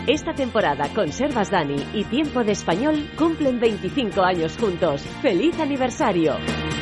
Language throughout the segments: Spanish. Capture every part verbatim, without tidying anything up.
Esta temporada Conservas Dani y Tiempo de Español cumplen veinticinco años juntos. ¡Feliz aniversario!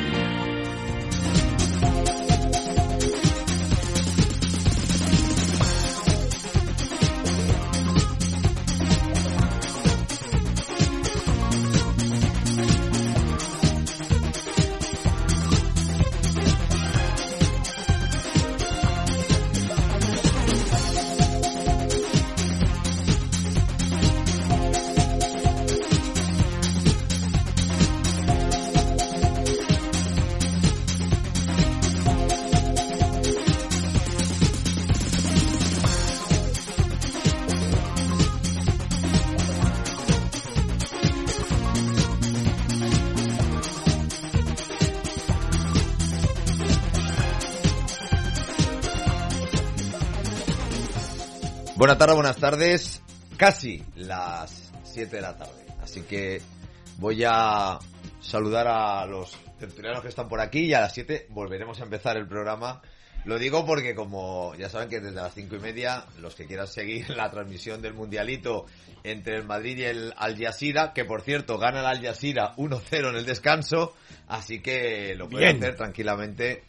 Buenas tardes, buenas tardes, casi las siete de la tarde, así que voy a saludar a los tertulianos que están por aquí y a las siete volveremos a empezar el programa. Lo digo porque, como ya saben, que desde las cinco y media, los que quieran seguir la transmisión del Mundialito entre el Madrid y el Al Jazeera, que por cierto gana el Al Jazeera uno cero en el descanso, así que lo pueden hacer tranquilamente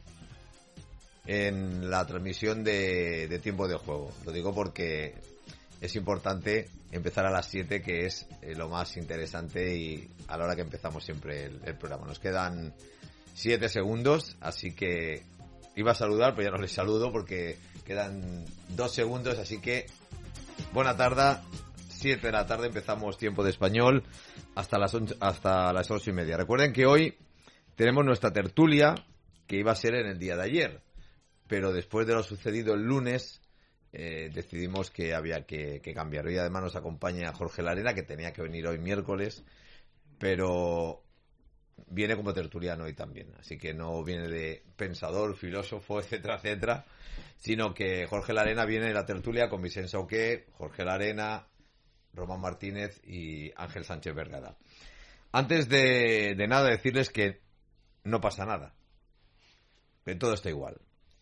en la transmisión de, de tiempo de juego. Lo digo porque es importante empezar a las siete, que es eh, lo más interesante, y a la hora que empezamos siempre el, el programa. Nos quedan siete segundos, así que iba a saludar, pero ya no les saludo porque quedan dos segundos, así que buena tarde, siete de la tarde empezamos Tiempo de Español hasta las once, hasta las ocho y media. Recuerden que hoy tenemos nuestra tertulia, que iba a ser en el día de ayer, pero después de lo sucedido el lunes eh, decidimos que había que, que cambiar. Hoy además nos acompaña Jorge Larena, que tenía que venir hoy miércoles, pero viene como tertuliano hoy también, así que no viene de pensador, filósofo, etcétera, etcétera, sino que Jorge Larena viene de la tertulia con Vicente Sauqué, Jorge Larena, Román Martínez y Ángel Sánchez Vergara. Antes de, de nada decirles que no pasa nada, que todo está igual,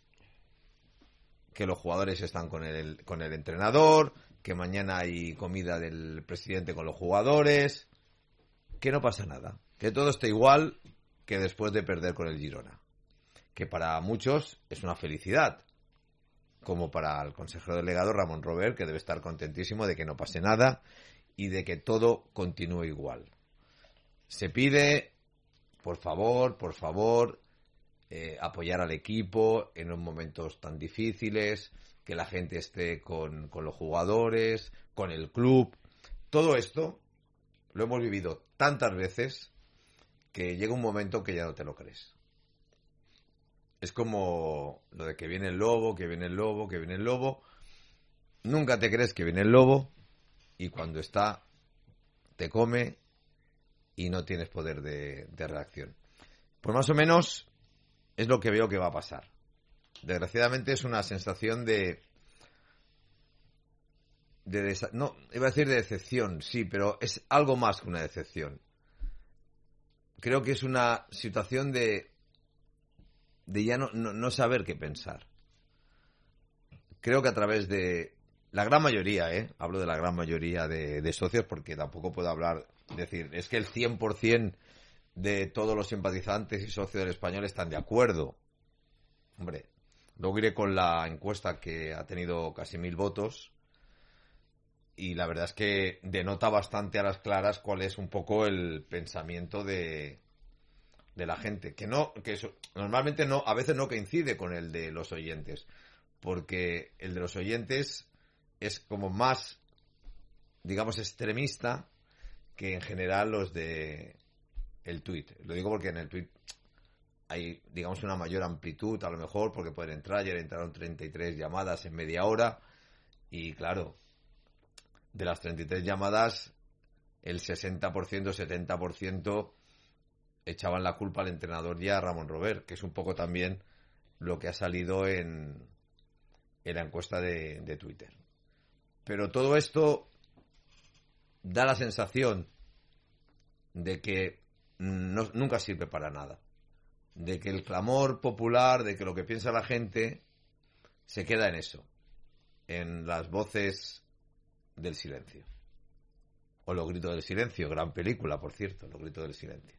que los jugadores están con el, con el entrenador, que mañana hay comida del presidente con los jugadores, que no pasa nada, que todo está igual que después de perder con el Girona, que para muchos es una felicidad, como para el consejero delegado Ramón Robert, que debe estar contentísimo de que no pase nada y de que todo continúe igual. Se pide, por favor, por favor, Eh, apoyar al equipo en los momentos tan difíciles, que la gente esté con, con los jugadores, con el club. Todo esto lo hemos vivido tantas veces que llega un momento que ya no te lo crees. Es como lo de que viene el lobo, que viene el lobo, que viene el lobo. Nunca te crees que viene el lobo, y cuando está te come y no tienes poder de, de reacción. Pues más o menos es lo que veo que va a pasar. Desgraciadamente es una sensación de... de desa- no, iba a decir de decepción, sí, pero es algo más que una decepción. Creo que es una situación de... de ya no, no, no saber qué pensar. Creo que a través de... la gran mayoría, ¿eh? Hablo de la gran mayoría de, de socios, porque tampoco puedo hablar... decir, es que el cien por ciento de todos los simpatizantes y socios del Español están de acuerdo. Hombre, luego iré con la encuesta, que ha tenido casi mil votos, y la verdad es que denota bastante a las claras cuál es un poco el pensamiento de, de la gente, que no, que eso, normalmente no, a veces no coincide con el de los oyentes, porque el de los oyentes es como más, digamos, extremista que en general los de el tuit. Lo digo porque en el tuit hay, digamos, una mayor amplitud, a lo mejor, porque pueden entrar. Ayer entraron treinta y tres llamadas en media hora, y claro, de las treinta y tres llamadas, el sesenta por ciento, setenta por ciento echaban la culpa al entrenador y a Ramón Robert, que es un poco también lo que ha salido en, en la encuesta de, de Twitter. Pero todo esto da la sensación de que no, nunca sirve para nada, de que el clamor popular, de que lo que piensa la gente se queda en eso, en las voces del silencio. O Los gritos del silencio, gran película, por cierto, Los gritos del silencio.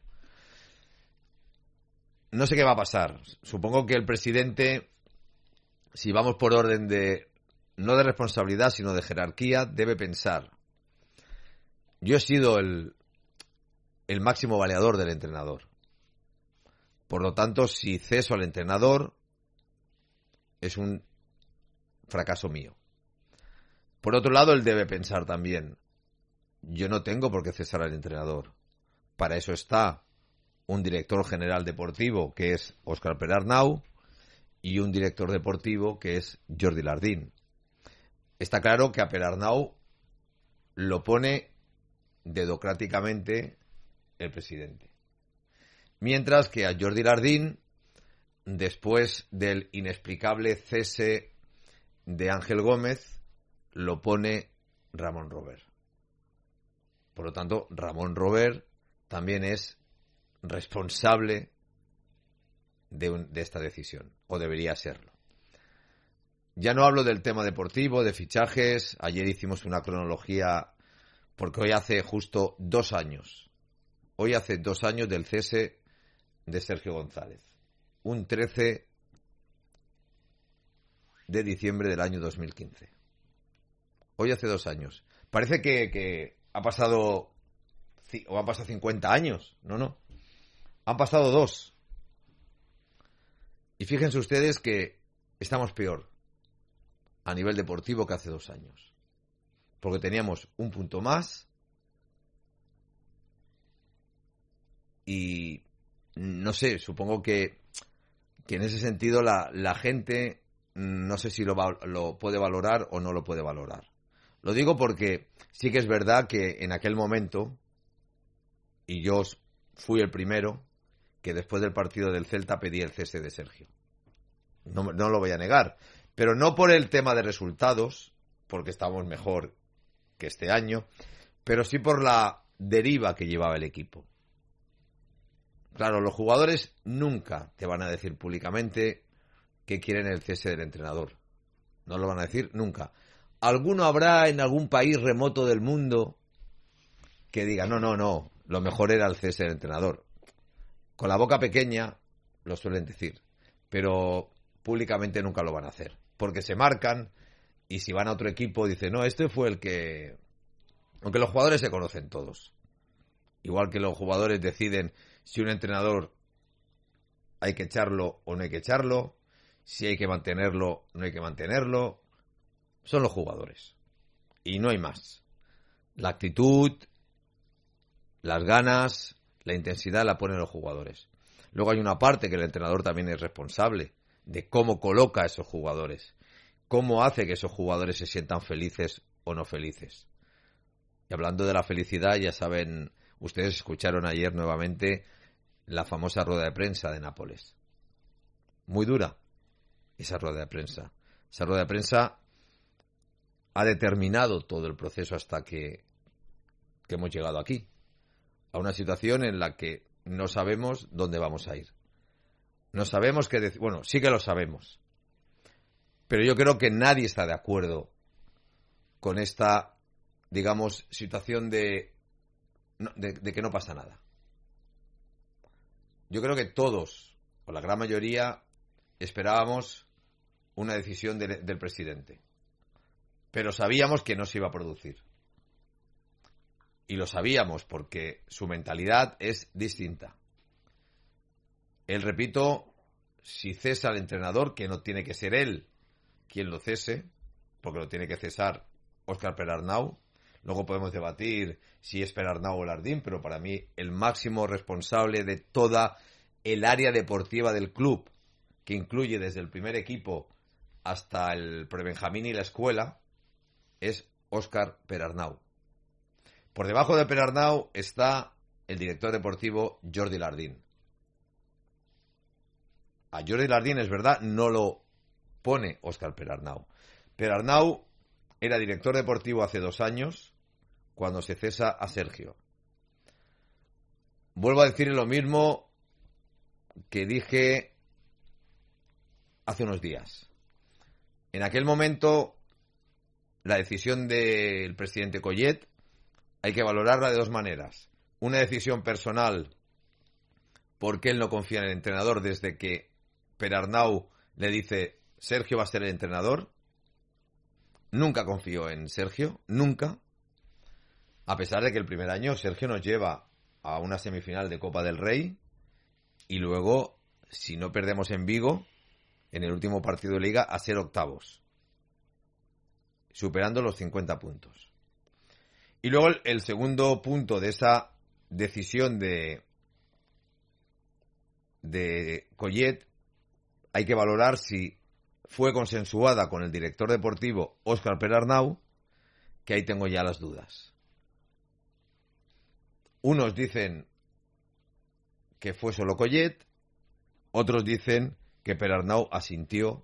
No sé qué va a pasar. Supongo que el presidente, si vamos por orden de, no de responsabilidad, sino de jerarquía, debe pensar: yo he sido el, el máximo valedor del entrenador. Por lo tanto, si ceso al entrenador, es un fracaso mío. Por otro lado, él debe pensar también: yo no tengo por qué cesar al entrenador. Para eso está un director general deportivo, que es Óscar Pere-Arnau, y un director deportivo, que es Jordi Lardín. Está claro que a Pere-Arnau lo pone dedocráticamente el presidente. Mientras que a Jordi Lardín, después del inexplicable cese de Ángel Gómez, lo pone Ramón Robert. Por lo tanto, Ramón Robert también es responsable de, un, de esta decisión, o debería serlo. Ya no hablo del tema deportivo, de fichajes. Ayer hicimos una cronología, porque hoy hace justo dos años. Hoy hace dos años del cese de Sergio González. Un trece de diciembre del año dos mil quince. Hoy hace dos años. Parece que, que ha pasado, o han pasado cincuenta años. No, no. Han pasado dos. Y fíjense ustedes que estamos peor a nivel deportivo que hace dos años. Porque teníamos un punto más y no sé, supongo que, que en ese sentido la, la gente no sé si lo, va, lo puede valorar o no lo puede valorar. Lo digo porque sí que es verdad que en aquel momento, y yo fui el primero, que después del partido del Celta pedí el cese de Sergio. No, no lo voy a negar. Pero no por el tema de resultados, porque estamos mejor que este año, pero sí por la deriva que llevaba el equipo. Claro, los jugadores nunca te van a decir públicamente que quieren el cese del entrenador. No lo van a decir nunca. Alguno habrá en algún país remoto del mundo que diga, no, no, no, lo mejor era el cese del entrenador. Con la boca pequeña lo suelen decir, pero públicamente nunca lo van a hacer. Porque se marcan y si van a otro equipo dicen, no, este fue el que... Aunque los jugadores se conocen todos. Igual que los jugadores deciden si un entrenador hay que echarlo o no hay que echarlo, si hay que mantenerlo o no hay que mantenerlo. Son los jugadores. Y no hay más. La actitud, las ganas, la intensidad la ponen los jugadores. Luego hay una parte que el entrenador también es responsable de cómo coloca a esos jugadores, cómo hace que esos jugadores se sientan felices o no felices. Y hablando de la felicidad, ya saben, ustedes escucharon ayer nuevamente la famosa rueda de prensa de Nápoles. Muy dura esa rueda de prensa. Esa rueda de prensa ha determinado todo el proceso hasta que, que hemos llegado aquí, a una situación en la que no sabemos dónde vamos a ir. No sabemos qué decir. Bueno, sí que lo sabemos. Pero yo creo que nadie está de acuerdo con esta, digamos, situación de, de, de que no pasa nada. Yo creo que todos, o la gran mayoría, esperábamos una decisión de, del presidente. Pero sabíamos que no se iba a producir. Y lo sabíamos porque su mentalidad es distinta. Él, repito, si cesa al entrenador, que no tiene que ser él quien lo cese, porque lo tiene que cesar Óscar Pere-Arnau. Luego podemos debatir si es Pere-Arnau o Lardín, pero para mí el máximo responsable de toda el área deportiva del club, que incluye desde el primer equipo hasta el prebenjamín y la escuela, es Óscar Pere-Arnau. Por debajo de Pere-Arnau está el director deportivo Jordi Lardín. A Jordi Lardín, es verdad, no lo pone Óscar Pere-Arnau. Pere-Arnau era director deportivo hace dos años, cuando se cesa a Sergio. Vuelvo a decir lo mismo que dije hace unos días. En aquel momento la decisión del presidente Collet hay que valorarla de dos maneras. Una decisión personal, porque él no confía en el entrenador desde que Perarnau le dice Sergio va a ser el entrenador. Nunca confió en Sergio, nunca. A pesar de que el primer año Sergio nos lleva a una semifinal de Copa del Rey y luego, si no perdemos en Vigo, en el último partido de Liga, a ser octavos, superando los cincuenta puntos. Y luego el, el segundo punto de esa decisión de, de Collet, hay que valorar si fue consensuada con el director deportivo Óscar Perarnau, que ahí tengo ya las dudas. Unos dicen que fue solo Collet, otros dicen que Perarnau asintió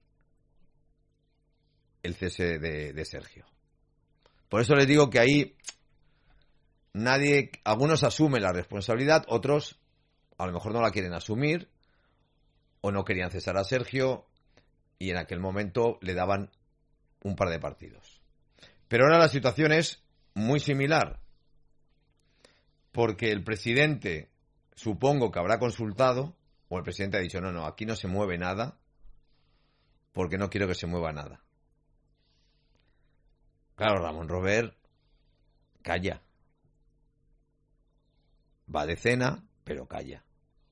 el cese de, de Sergio. Por eso les digo que ahí nadie, algunos asumen la responsabilidad, otros a lo mejor no la quieren asumir o no querían cesar a Sergio y en aquel momento le daban un par de partidos. Pero ahora la situación es muy similar, porque el presidente, supongo que habrá consultado, o el presidente ha dicho, no, no, aquí no se mueve nada, porque no quiero que se mueva nada. Claro, Ramón Robert calla. Va de cena, pero calla.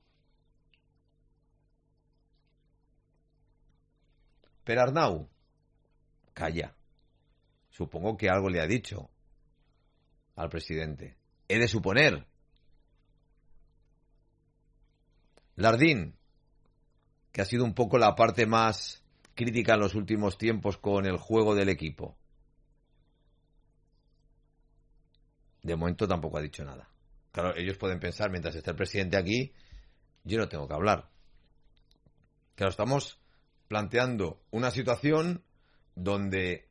Perarnau calla. Supongo que algo le ha dicho al presidente. He de suponer. Lardín, que ha sido un poco la parte más crítica en los últimos tiempos con el juego del equipo. De momento tampoco ha dicho nada. Claro, ellos pueden pensar, mientras esté el presidente aquí, yo no tengo que hablar. Claro, estamos planteando una situación donde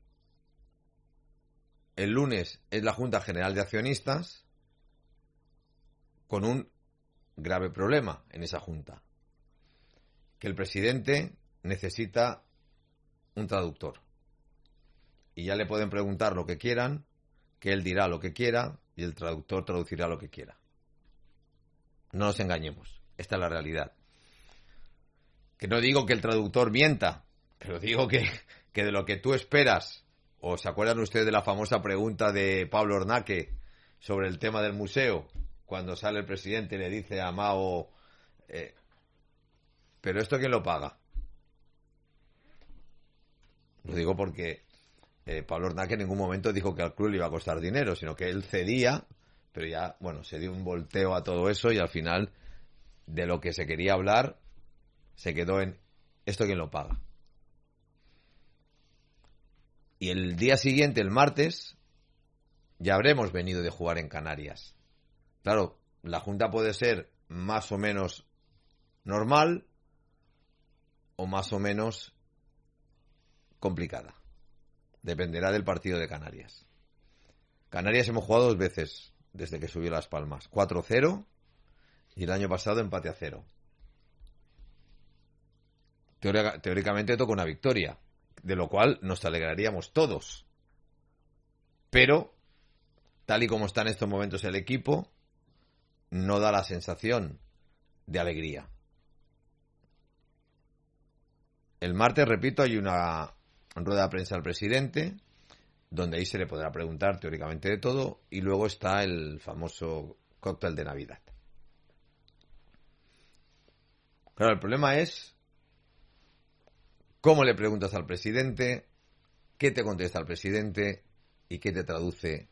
el lunes es la Junta General de Accionistas con un grave problema en esa junta, que el presidente necesita un traductor y ya le pueden preguntar lo que quieran, que él dirá lo que quiera y el traductor traducirá lo que quiera. No nos engañemos, esta es la realidad. Que no digo que el traductor mienta, pero digo que, que de lo que tú esperas, o se acuerdan ustedes de la famosa pregunta de Pablo Ornaque sobre el tema del museo, cuando sale el presidente y le dice a Mao, eh, ¿pero esto quién lo paga? Lo digo porque eh, Pablo Ornaque en ningún momento dijo que al club le iba a costar dinero, sino que él cedía, pero ya, bueno, se dio un volteo a todo eso y al final de lo que se quería hablar se quedó en ¿esto quién lo paga? Y el día siguiente, el martes, ya habremos venido de jugar en Canarias. Claro, la Junta puede ser más o menos normal o más o menos complicada. Dependerá del partido de Canarias. Canarias hemos jugado dos veces desde que subió Las Palmas. cuatro cero y el año pasado empate a cero. Teórica, teóricamente toca una victoria, de lo cual nos alegraríamos todos. Pero, tal y como está en estos momentos el equipo, no da la sensación de alegría. El martes, repito, hay una rueda de prensa al presidente, donde ahí se le podrá preguntar teóricamente de todo, y luego está el famoso cóctel de Navidad. Claro, el problema es cómo le preguntas al presidente, qué te contesta el presidente y qué te traduce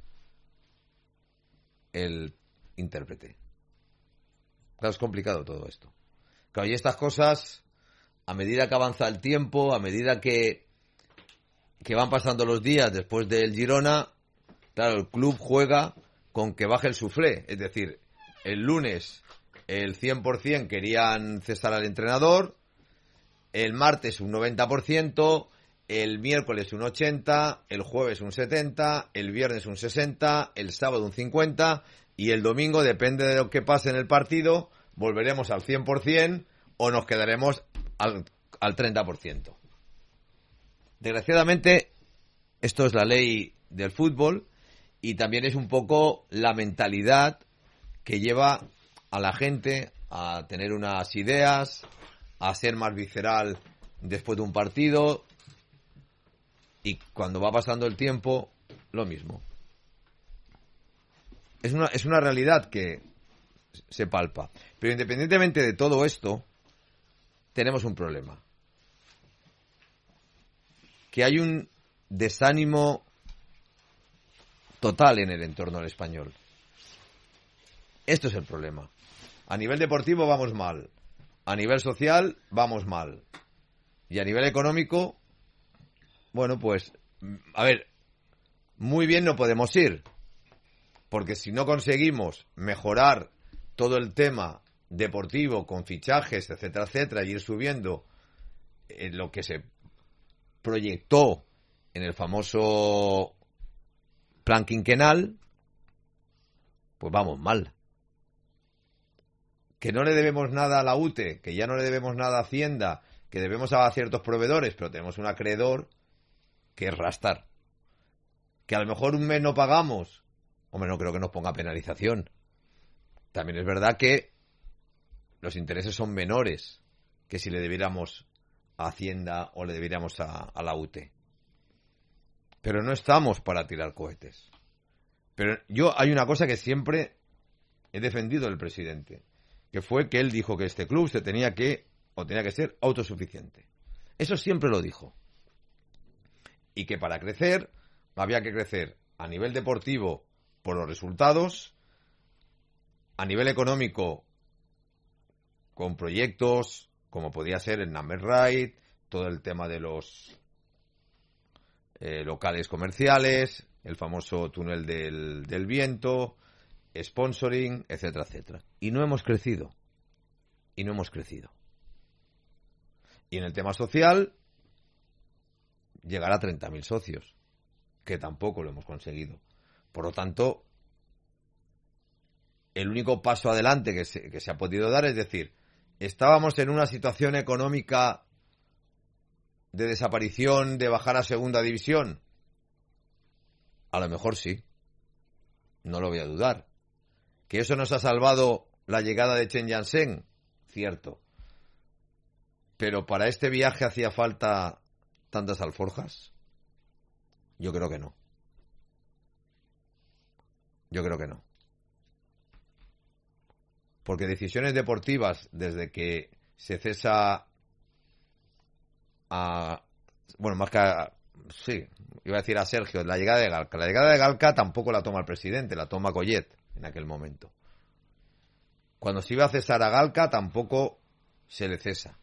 el intérprete. Claro, es complicado todo esto. Claro, y estas cosas, a medida que avanza el tiempo, a medida que, que van pasando los días después del Girona, claro, el club juega con que baje el suflé. Es decir, el lunes el cien por ciento querían cesar al entrenador, el martes un noventa por ciento, el miércoles un ochenta por ciento, el jueves un setenta por ciento, el viernes un sesenta por ciento, el sábado un cincuenta por ciento y el domingo, depende de lo que pase en el partido, volveremos al cien por ciento o nos quedaremos al, al treinta por ciento. Desgraciadamente, esto es la ley del fútbol y también es un poco la mentalidad que lleva a la gente a tener unas ideas, a ser más visceral después de un partido, y cuando va pasando el tiempo, lo mismo. Es una, es una realidad que se palpa. Pero independientemente de todo esto, tenemos un problema. Que hay un desánimo total en el entorno del español. Esto es el problema. A nivel deportivo vamos mal. A nivel social vamos mal. Y a nivel económico, bueno, pues, a ver, muy bien no podemos ir. Porque si no conseguimos mejorar todo el tema deportivo con fichajes, etcétera, etcétera, y ir subiendo en lo que se proyectó en el famoso plan quinquenal, pues vamos mal. Que no le debemos nada a la U T E, que ya no le debemos nada a Hacienda, que debemos a ciertos proveedores, pero tenemos un acreedor que es Rastar. Que a lo mejor un mes no pagamos, hombre, no creo que nos ponga penalización. También es verdad que los intereses son menores que si le debiéramos a Hacienda o le debiéramos a, a la U T E. Pero no estamos para tirar cohetes. Pero yo hay una cosa que siempre he defendido del presidente, que fue que él dijo que este club se tenía que, o tenía que ser autosuficiente. Eso siempre lo dijo. Y que para crecer había que crecer a nivel deportivo por los resultados, a nivel económico con proyectos como podía ser el Number Right, todo el tema de los eh, locales comerciales, el famoso túnel del, del viento, sponsoring, etcétera, etcétera. Y no hemos crecido. Y no hemos crecido. Y en el tema social, llegar a treinta mil socios, que tampoco lo hemos conseguido. Por lo tanto, el único paso adelante que se, que se ha podido dar es decir, estábamos en una situación económica de desaparición, de bajar a segunda división. A lo mejor sí. No lo voy a dudar. ¿Que eso nos ha salvado la llegada de Chen Yansheng? Cierto. Pero para este viaje hacía falta tantas alforjas. Yo creo que no. Yo creo que no. Porque decisiones deportivas, desde que se cesa a... Bueno, más que a... Sí, iba a decir a Sergio, la llegada de Galca. La llegada de Galca tampoco la toma el presidente, la toma Collet en aquel momento. Cuando se iba a cesar a Galca tampoco se le cesa.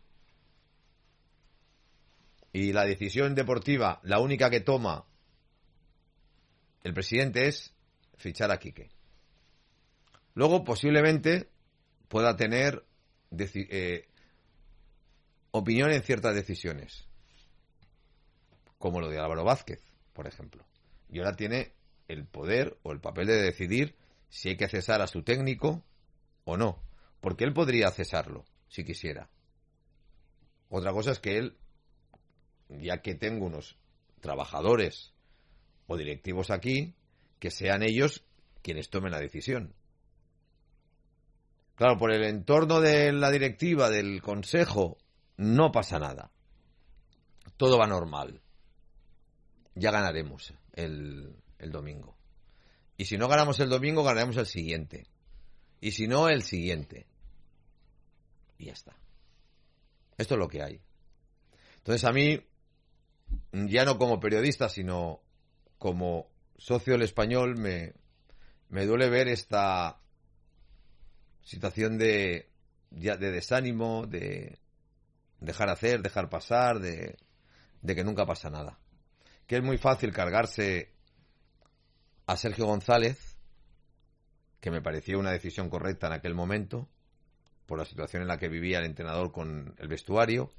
Y la decisión deportiva, la única que toma el presidente es fichar a Quique. Luego, posiblemente, pueda tener deci- eh, opinión en ciertas decisiones. Como lo de Álvaro Vázquez, por ejemplo. Y ahora tiene el poder o el papel de decidir si hay que cesar a su técnico o no. Porque él podría cesarlo, si quisiera. Otra cosa es que él, ya que tengo unos trabajadores o directivos aquí, que sean ellos quienes tomen la decisión. Claro, por el entorno de la directiva, del consejo, no pasa nada. Todo va normal. Ya ganaremos el, el domingo. Y si no ganamos el domingo, ganaremos el siguiente. Y si no, el siguiente. Y ya está. Esto es lo que hay. Entonces a mí, ya no como periodista, sino como socio del Español, me, me duele ver esta situación de, ya de desánimo, de dejar hacer, dejar pasar, de, de que nunca pasa nada. Que es muy fácil cargarse a Sergio González, que me pareció una decisión correcta en aquel momento, por la situación en la que vivía el entrenador con el vestuario,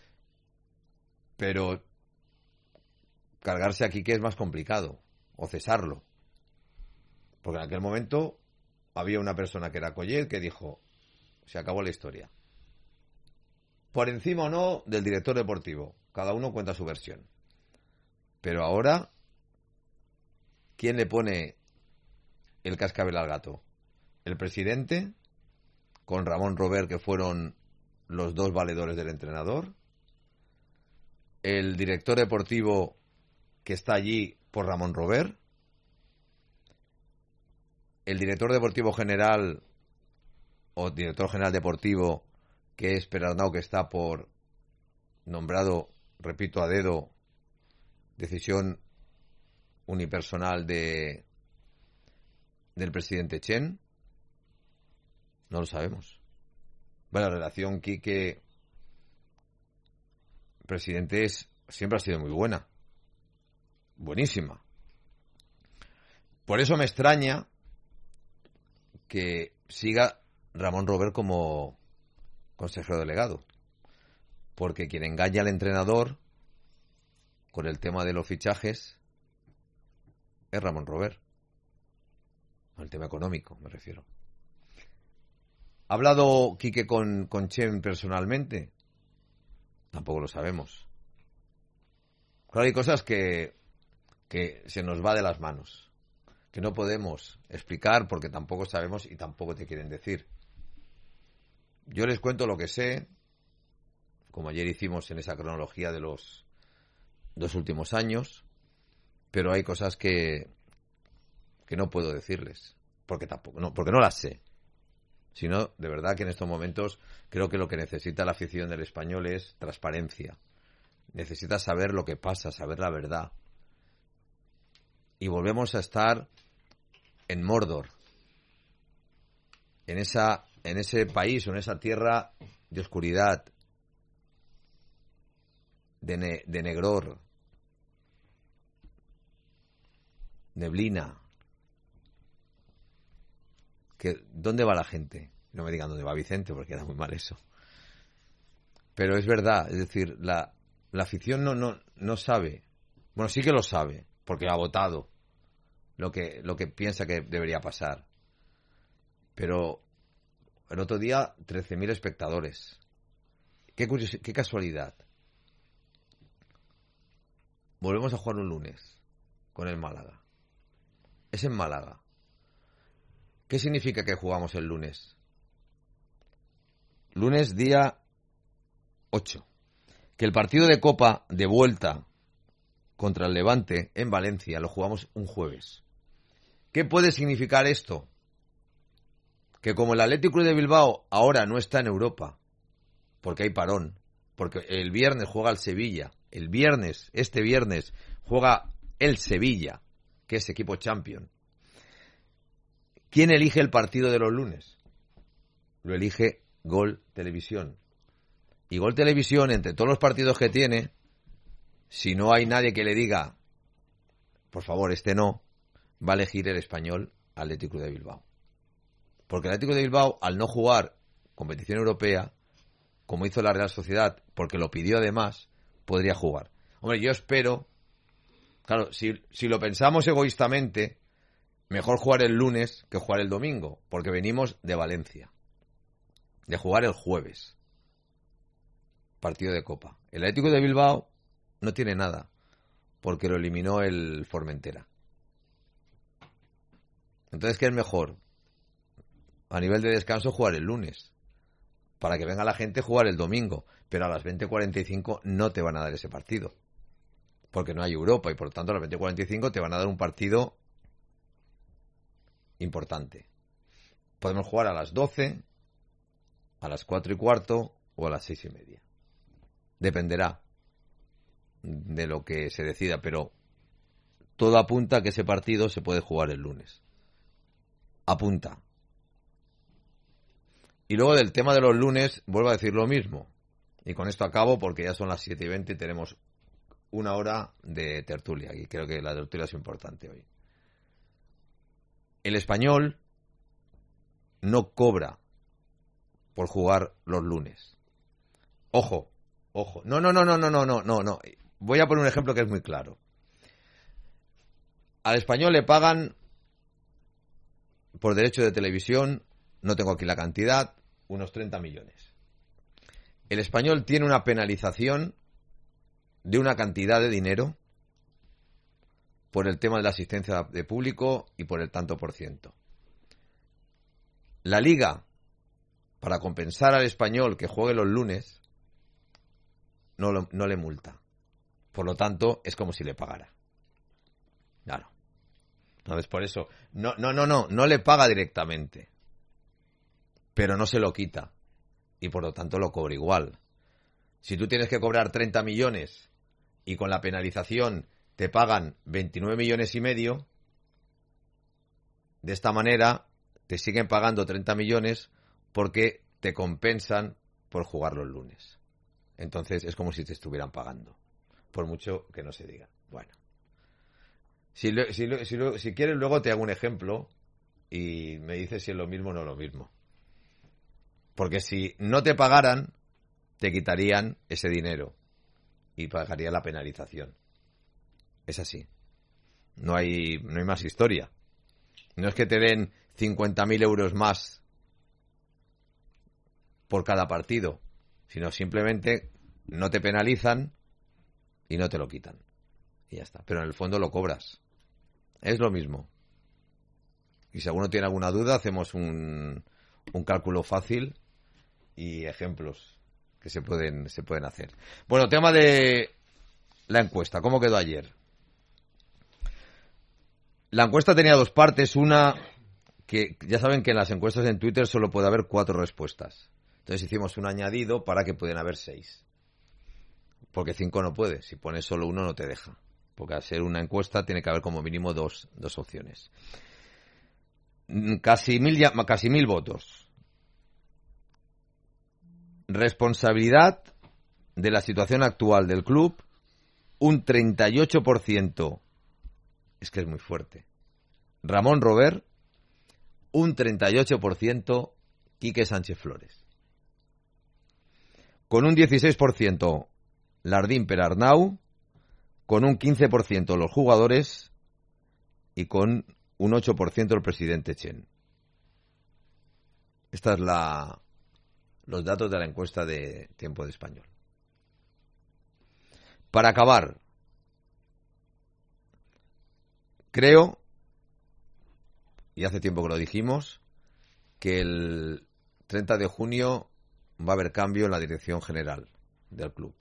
pero cargarse a Quique es más complicado, o cesarlo, porque en aquel momento había una persona que era Collet que dijo, se acabó la historia. Por encima o no del director deportivo, cada uno cuenta su versión. Pero ahora ¿quién le pone el cascabel al gato? El presidente, con Ramón Robert, que fueron los dos valedores del entrenador. El director deportivo, que está allí por Ramón Robert. El director deportivo general o director general deportivo, que es Perarnau, que está por nombrado, repito, a dedo, decisión unipersonal de del presidente Chen. No lo sabemos. Bueno, la relación Quique presidente es, siempre ha sido muy buena, buenísima. Por eso me extraña que siga Ramón Robert como consejero delegado, porque quien engaña al entrenador con el tema de los fichajes es Ramón Robert, el tema económico me refiero. ¿Ha hablado Quique con, con Chen personalmente? Tampoco lo sabemos. Claro, hay cosas que, que se nos va de las manos, que no podemos explicar porque tampoco sabemos y tampoco te quieren decir. Yo les cuento lo que sé, como ayer hicimos en esa cronología de los dos últimos años, pero hay cosas que, que no puedo decirles, porque tampoco, no, porque no las sé. Sino, de verdad que en estos momentos creo que lo que necesita la afición del Español es transparencia. Necesita saber lo que pasa, saber la verdad. Y volvemos a estar en Mordor, en esa, en ese país o en esa tierra de oscuridad, de, ne, de negror, neblina. Que, ¿dónde va la gente? No me digan dónde va Vicente, porque queda muy mal eso. Pero es verdad, es decir, la, la afición no, no, no sabe. Bueno, sí que lo sabe, porque ha votado lo que, lo que piensa que debería pasar. Pero el otro día, trece mil espectadores. Qué, curiosi- qué casualidad. Volvemos a jugar un lunes con el Málaga. Es en Málaga. ¿Qué significa que jugamos el lunes? Lunes día ocho. Que el partido de Copa de vuelta contra el Levante en Valencia lo jugamos un jueves. ¿Qué puede significar esto? Que como el Athletic Club de Bilbao ahora no está en Europa, porque hay parón, porque el viernes juega el Sevilla, el viernes, este viernes, juega el Sevilla, que es equipo champion. ¿Quién elige el partido de los lunes? Lo elige Gol Televisión. Y Gol Televisión, entre todos los partidos que tiene, si no hay nadie que le diga, por favor, este no, va a elegir el Español Atlético de Bilbao. Porque el Atlético de Bilbao, al no jugar competición europea, como hizo la Real Sociedad, porque lo pidió además, podría jugar. Hombre, yo espero, claro, si, si lo pensamos egoístamente, mejor jugar el lunes que jugar el domingo, porque venimos de Valencia, de jugar el jueves, partido de Copa. El Atlético de Bilbao no tiene nada, porque lo eliminó el Formentera. Entonces, ¿qué es mejor? A nivel de descanso, jugar el lunes, para que venga la gente a jugar el domingo, pero a las veinte cuarenta y cinco no te van a dar ese partido, porque no hay Europa, y por tanto a las veinte cuarenta y cinco te van a dar un partido importante. Podemos jugar a las doce, a las cuatro y cuarto o a las seis y media. Dependerá de lo que se decida, pero todo apunta a que ese partido se puede jugar el lunes. Apunta. Y luego del tema de los lunes, vuelvo a decir lo mismo. Y con esto acabo porque ya son las siete y veinte y tenemos una hora de tertulia. Y creo que la tertulia es importante hoy. El Español no cobra por jugar los lunes. Ojo, ojo. No, no, no, no, no, no, no, no, no. Voy a poner un ejemplo que es muy claro. Al Español le pagan por derecho de televisión, no tengo aquí la cantidad, unos treinta millones. El Español tiene una penalización de una cantidad de dinero por el tema de la asistencia de público y por el tanto por ciento. La Liga, para compensar al Español que juegue los lunes, no, lo, no le multa. Por lo tanto, es como si le pagara. Claro. Entonces, por eso, no, no, no, no, no le paga directamente, pero no se lo quita y por lo tanto lo cobra igual. Si tú tienes que cobrar treinta millones y con la penalización te pagan veintinueve millones y medio, de esta manera te siguen pagando treinta millones porque te compensan por jugar los lunes. Entonces es como si te estuvieran pagando, por mucho que no se diga. Bueno, si, si, si, si quieres luego te hago un ejemplo y me dices si es lo mismo o no lo mismo. Porque si no te pagaran, te quitarían ese dinero y pagaría la penalización. Es así. No hay, no hay más historia. No es que te den cincuenta mil euros más por cada partido, sino simplemente no te penalizan y no te lo quitan. Y ya está. Pero en el fondo lo cobras. Es lo mismo. Y si alguno tiene alguna duda, hacemos un, un cálculo fácil y ejemplos que se pueden, se pueden hacer. Bueno, tema de la encuesta. ¿Cómo quedó ayer? La encuesta tenía dos partes. Una, que ya saben que en las encuestas en Twitter solo puede haber cuatro respuestas. Entonces hicimos un añadido para que pudieran haber seis. Porque cinco no puede. Si pones solo uno no te deja. Porque al ser una encuesta tiene que haber como mínimo dos, dos opciones. Casi mil, casi mil votos. Responsabilidad de la situación actual del club, un treinta y ocho por ciento. Es que es muy fuerte. Ramón Robert, un treinta y ocho por ciento Quique Sánchez Flores. Con un dieciséis por ciento Lardín Perarnau, con un quince por ciento los jugadores y con un ocho por ciento el presidente Chen. Esta es la los datos de la encuesta de Tiempo de Español. Para acabar, creo, y hace tiempo que lo dijimos, que el treinta de junio va a haber cambio en la dirección general del club.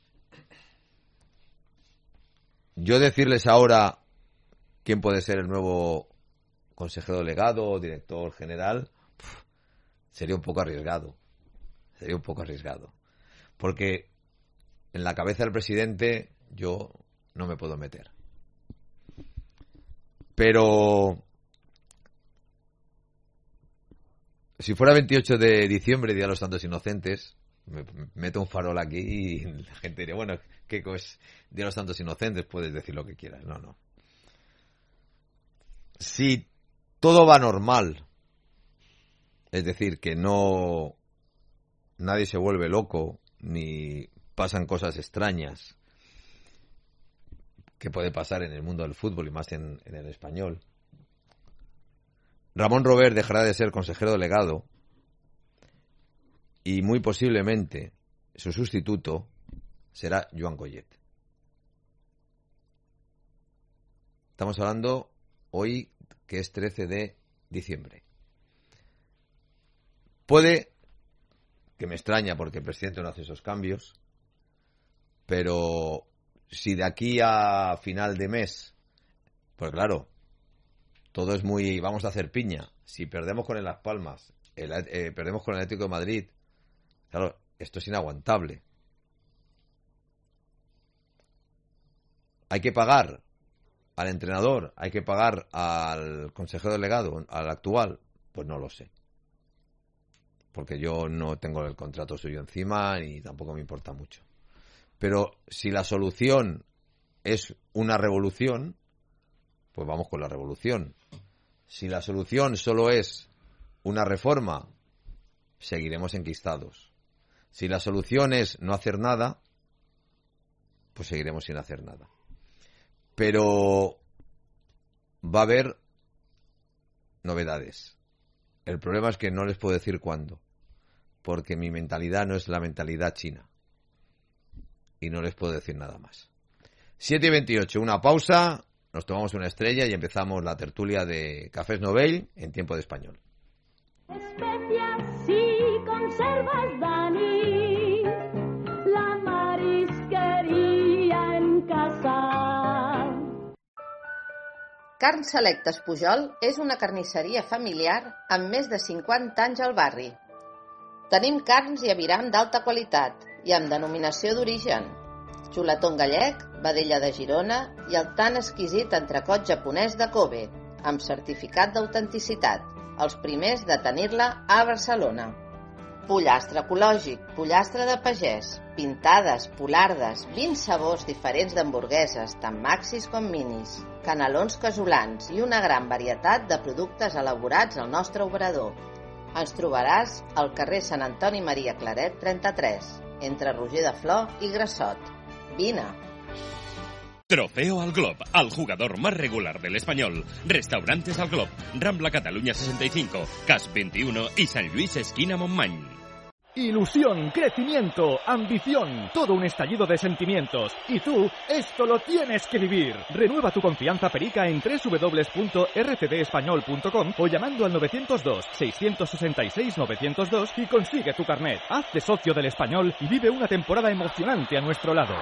Yo decirles ahora quién puede ser el nuevo consejero delegado o director general pff, sería un poco arriesgado. Sería un poco arriesgado. Porque en la cabeza del presidente yo no me puedo meter. Pero si fuera veintiocho de diciembre, Día de los Santos Inocentes, me meto un farol aquí y la gente diría, bueno, ¿qué es Día de los Santos Inocentes? Puedes decir lo que quieras. No, no. Si todo va normal, es decir, que no nadie se vuelve loco ni pasan cosas extrañas que puede pasar en el mundo del fútbol y más en, en el español, Ramón Robert dejará de ser consejero delegado y muy posiblemente su sustituto será Joan Collet. Estamos hablando hoy que es trece de diciembre. Puede, que me extraña porque el presidente no hace esos cambios, pero si de aquí a final de mes, pues claro, todo es muy, vamos a hacer piña. Si perdemos con el Las Palmas, el, eh, perdemos con el Atlético de Madrid, claro, esto es inaguantable. Hay que pagar al entrenador, hay que pagar al consejero delegado, al actual, pues no lo sé. Porque yo no tengo el contrato suyo encima y tampoco me importa mucho. Pero si la solución es una revolución, pues vamos con la revolución. Si la solución solo es una reforma, seguiremos enquistados. Si la solución es no hacer nada, pues seguiremos sin hacer nada. Pero va a haber novedades. El problema es que no les puedo decir cuándo, porque mi mentalidad no es la mentalidad china. Y no les puedo decir nada más. siete y veintiocho, una pausa nos tomamos una estrella y empezamos la tertulia de Cafés Novell en tiempo de español. Especias y conservas, Dani, la marisquería en casa. Carn Selectes Pujol és una carnisseria familiar amb més de cinquanta anys al barri. Tenim carns i aviram d'alta qualitat i amb denominació d'origen. Xuletón gallec, vedella de Girona i el tan exquisit entrecot japonès de Kobe, amb certificat d'autenticitat, els primers de tenir-la a Barcelona. Pollastre ecològic, pollastre de pagès, pintades, polardes, vint sabors diferents d'hamburgueses, tant maxis com minis, canelons casolans i una gran varietat de productes elaborats al nostre obrador. Ens trobaràs al carrer Sant Antoni Maria Claret trenta-tres, entre Roger de Flor y Grassot. Vine. Trofeo al Glob, al jugador más regular del Español. Restaurantes al Glob, Rambla Cataluña sesenta y cinco, Cas veintiuno y San Luis esquina Montmany. Ilusión, crecimiento, ambición, todo un estallido de sentimientos. Y tú, esto lo tienes que vivir. Renueva tu confianza perica en doble u doble u doble u punto r c d español punto com o llamando al nueve cero dos, seis seis seis, nueve cero dos y consigue tu carnet. Hazte socio del Español y vive una temporada emocionante a nuestro lado.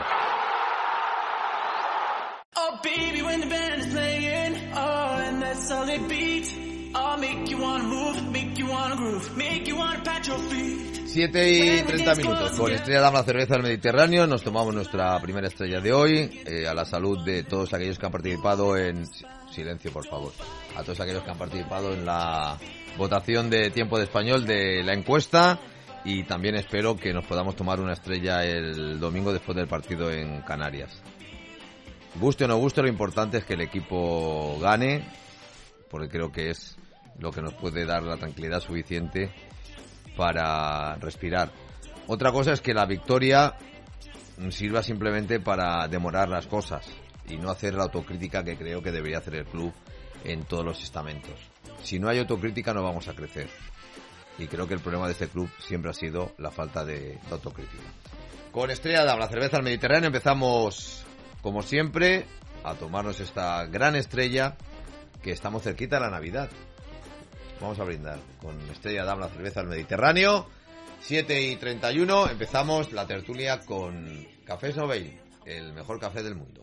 Oh baby, when the band is playing, oh, and that solid beat, oh, make you wanna move, make you wanna groove, make you wanna pat your feet. siete y treinta minutos. Con Estrella Damm, la cerveza del Mediterráneo, nos tomamos nuestra primera estrella de hoy, eh, a la salud de todos aquellos que han participado en... Silencio, por favor. A todos aquellos que han participado en la votación de tiempo de español de la encuesta, y también espero que nos podamos tomar una estrella el domingo después del partido en Canarias. Guste o no guste, lo importante es que el equipo gane, porque creo que es lo que nos puede dar la tranquilidad suficiente para respirar. Otra cosa es que la victoria sirva simplemente para demorar las cosas y no hacer la autocrítica que creo que debería hacer el club en todos los estamentos. Si no hay autocrítica no vamos a crecer, y creo que el problema de este club siempre ha sido la falta de autocrítica. Con Estrella Damm, la cerveza del Mediterráneo, empezamos como siempre a tomarnos esta gran estrella, que estamos cerquita de la Navidad. Vamos a brindar con Estrella Damm, la cerveza del Mediterráneo. siete y treinta y uno, empezamos la tertulia con Cafés Novell, el mejor café del mundo.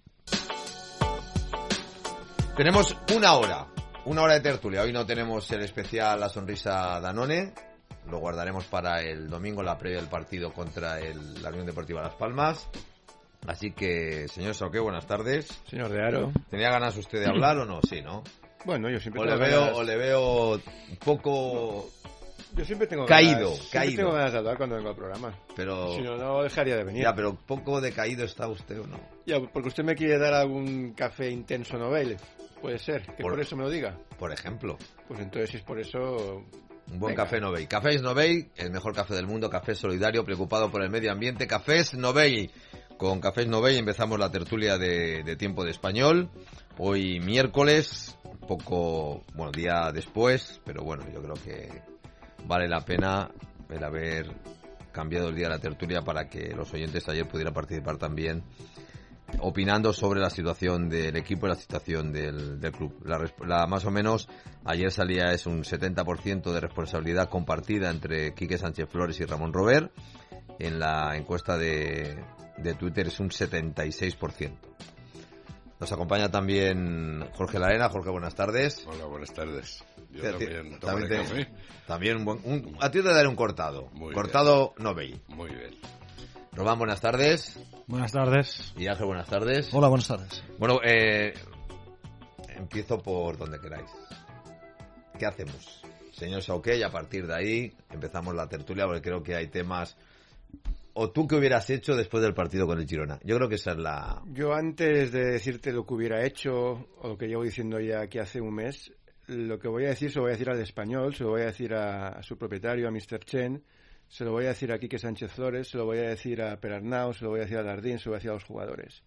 Tenemos una hora, una hora de tertulia. Hoy no tenemos el especial La Sonrisa Danone, lo guardaremos para el domingo, la previa del partido contra el, la Unión Deportiva Las Palmas. Así que, señor Sauqué, buenas tardes. Señor de Aro. ¿Tenía ganas usted de hablar o no? Sí, ¿no? Bueno, yo siempre o tengo le veo ganas... O le veo un poco... Yo siempre tengo caído, ganas... caído. Siempre tengo ganas de hablar cuando vengo al programa. Pero... Si no, no dejaría de venir. Ya, pero poco decaído está usted, ¿o no? Ya, porque usted me quiere dar algún café intenso Novell. Puede ser, que por, por eso me lo diga. Por ejemplo. Pues entonces, si es por eso... Un buen Venga. Café Novell. Cafés Novell, el mejor café del mundo, café solidario, preocupado por el medio ambiente. Cafés Novell. Con Cafés Novell empezamos la tertulia de, de tiempo de español. Hoy miércoles, un poco, bueno, día después, pero bueno, yo creo que vale la pena el haber cambiado el día de la tertulia para que los oyentes ayer pudieran participar también, opinando sobre la situación del equipo y la situación del, del club. La, la más o menos, ayer salía es un setenta por ciento de responsabilidad compartida entre Quique Sánchez Flores y Ramón Robert. En la encuesta de, de Twitter es un setenta y seis por ciento. Nos acompaña también Jorge Larena. Jorge, buenas tardes. Hola, buenas tardes. Yo Te- también, también, tomaré te- café. también un buen, un, a ti te daré un cortado. Muy cortado Novell. Muy bien. Román, buenas tardes. Buenas tardes. Y Ángel, buenas tardes. Hola, buenas tardes. Bueno, eh, empiezo por donde queráis. ¿Qué hacemos? Señor Sauqué, y a partir de ahí empezamos la tertulia, porque creo que hay temas... ¿O tú qué hubieras hecho después del partido con el Girona? Yo creo que esa es la... Yo antes de decirte lo que hubiera hecho, o lo que llevo diciendo ya aquí hace un mes, lo que voy a decir se lo voy a decir al Español, se lo voy a decir a, a su propietario, a mister Chen, se lo voy a decir a Quique Sánchez Flores, se lo voy a decir a Perarnau, se lo voy a decir a Lardín, se lo voy a decir a los jugadores.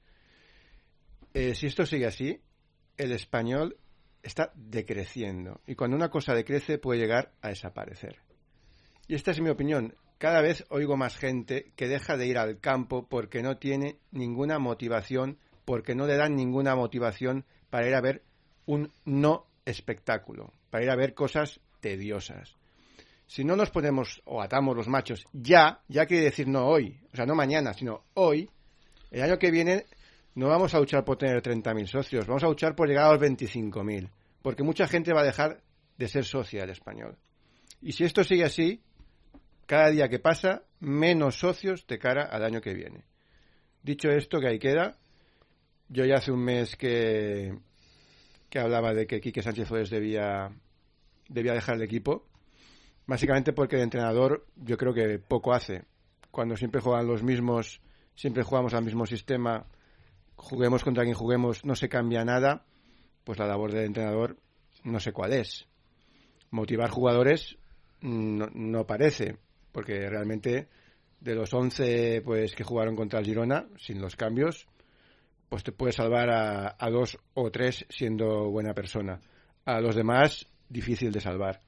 Eh, si esto sigue así, el Español está decreciendo. Y cuando una cosa decrece puede llegar a desaparecer. Y esta es mi opinión. Cada vez oigo más gente que deja de ir al campo porque no tiene ninguna motivación porque no le dan ninguna motivación para ir a ver un no espectáculo, para ir a ver cosas tediosas. Si no nos ponemos o atamos los machos ya, ya quiere decir no hoy, o sea, no mañana, sino hoy, el año que viene no vamos a luchar por tener treinta mil socios, vamos a luchar por llegar a los veinticinco mil, porque mucha gente va a dejar de ser socia del Español. Y si esto sigue así, cada día que pasa, menos socios de cara al año que viene. Dicho esto, que ahí queda, yo ya hace un mes que, que hablaba de que Quique Sánchez Flores debía, debía dejar el equipo, básicamente porque el entrenador yo creo que poco hace. Cuando siempre juegan los mismos, siempre jugamos al mismo sistema, juguemos contra quien juguemos, no se cambia nada, pues la labor del entrenador no sé cuál es. Motivar jugadores no, no parece, porque realmente de los once pues, que jugaron contra el Girona, sin los cambios, pues te puedes salvar a, a dos o tres siendo buena persona. A los demás, difícil de salvar.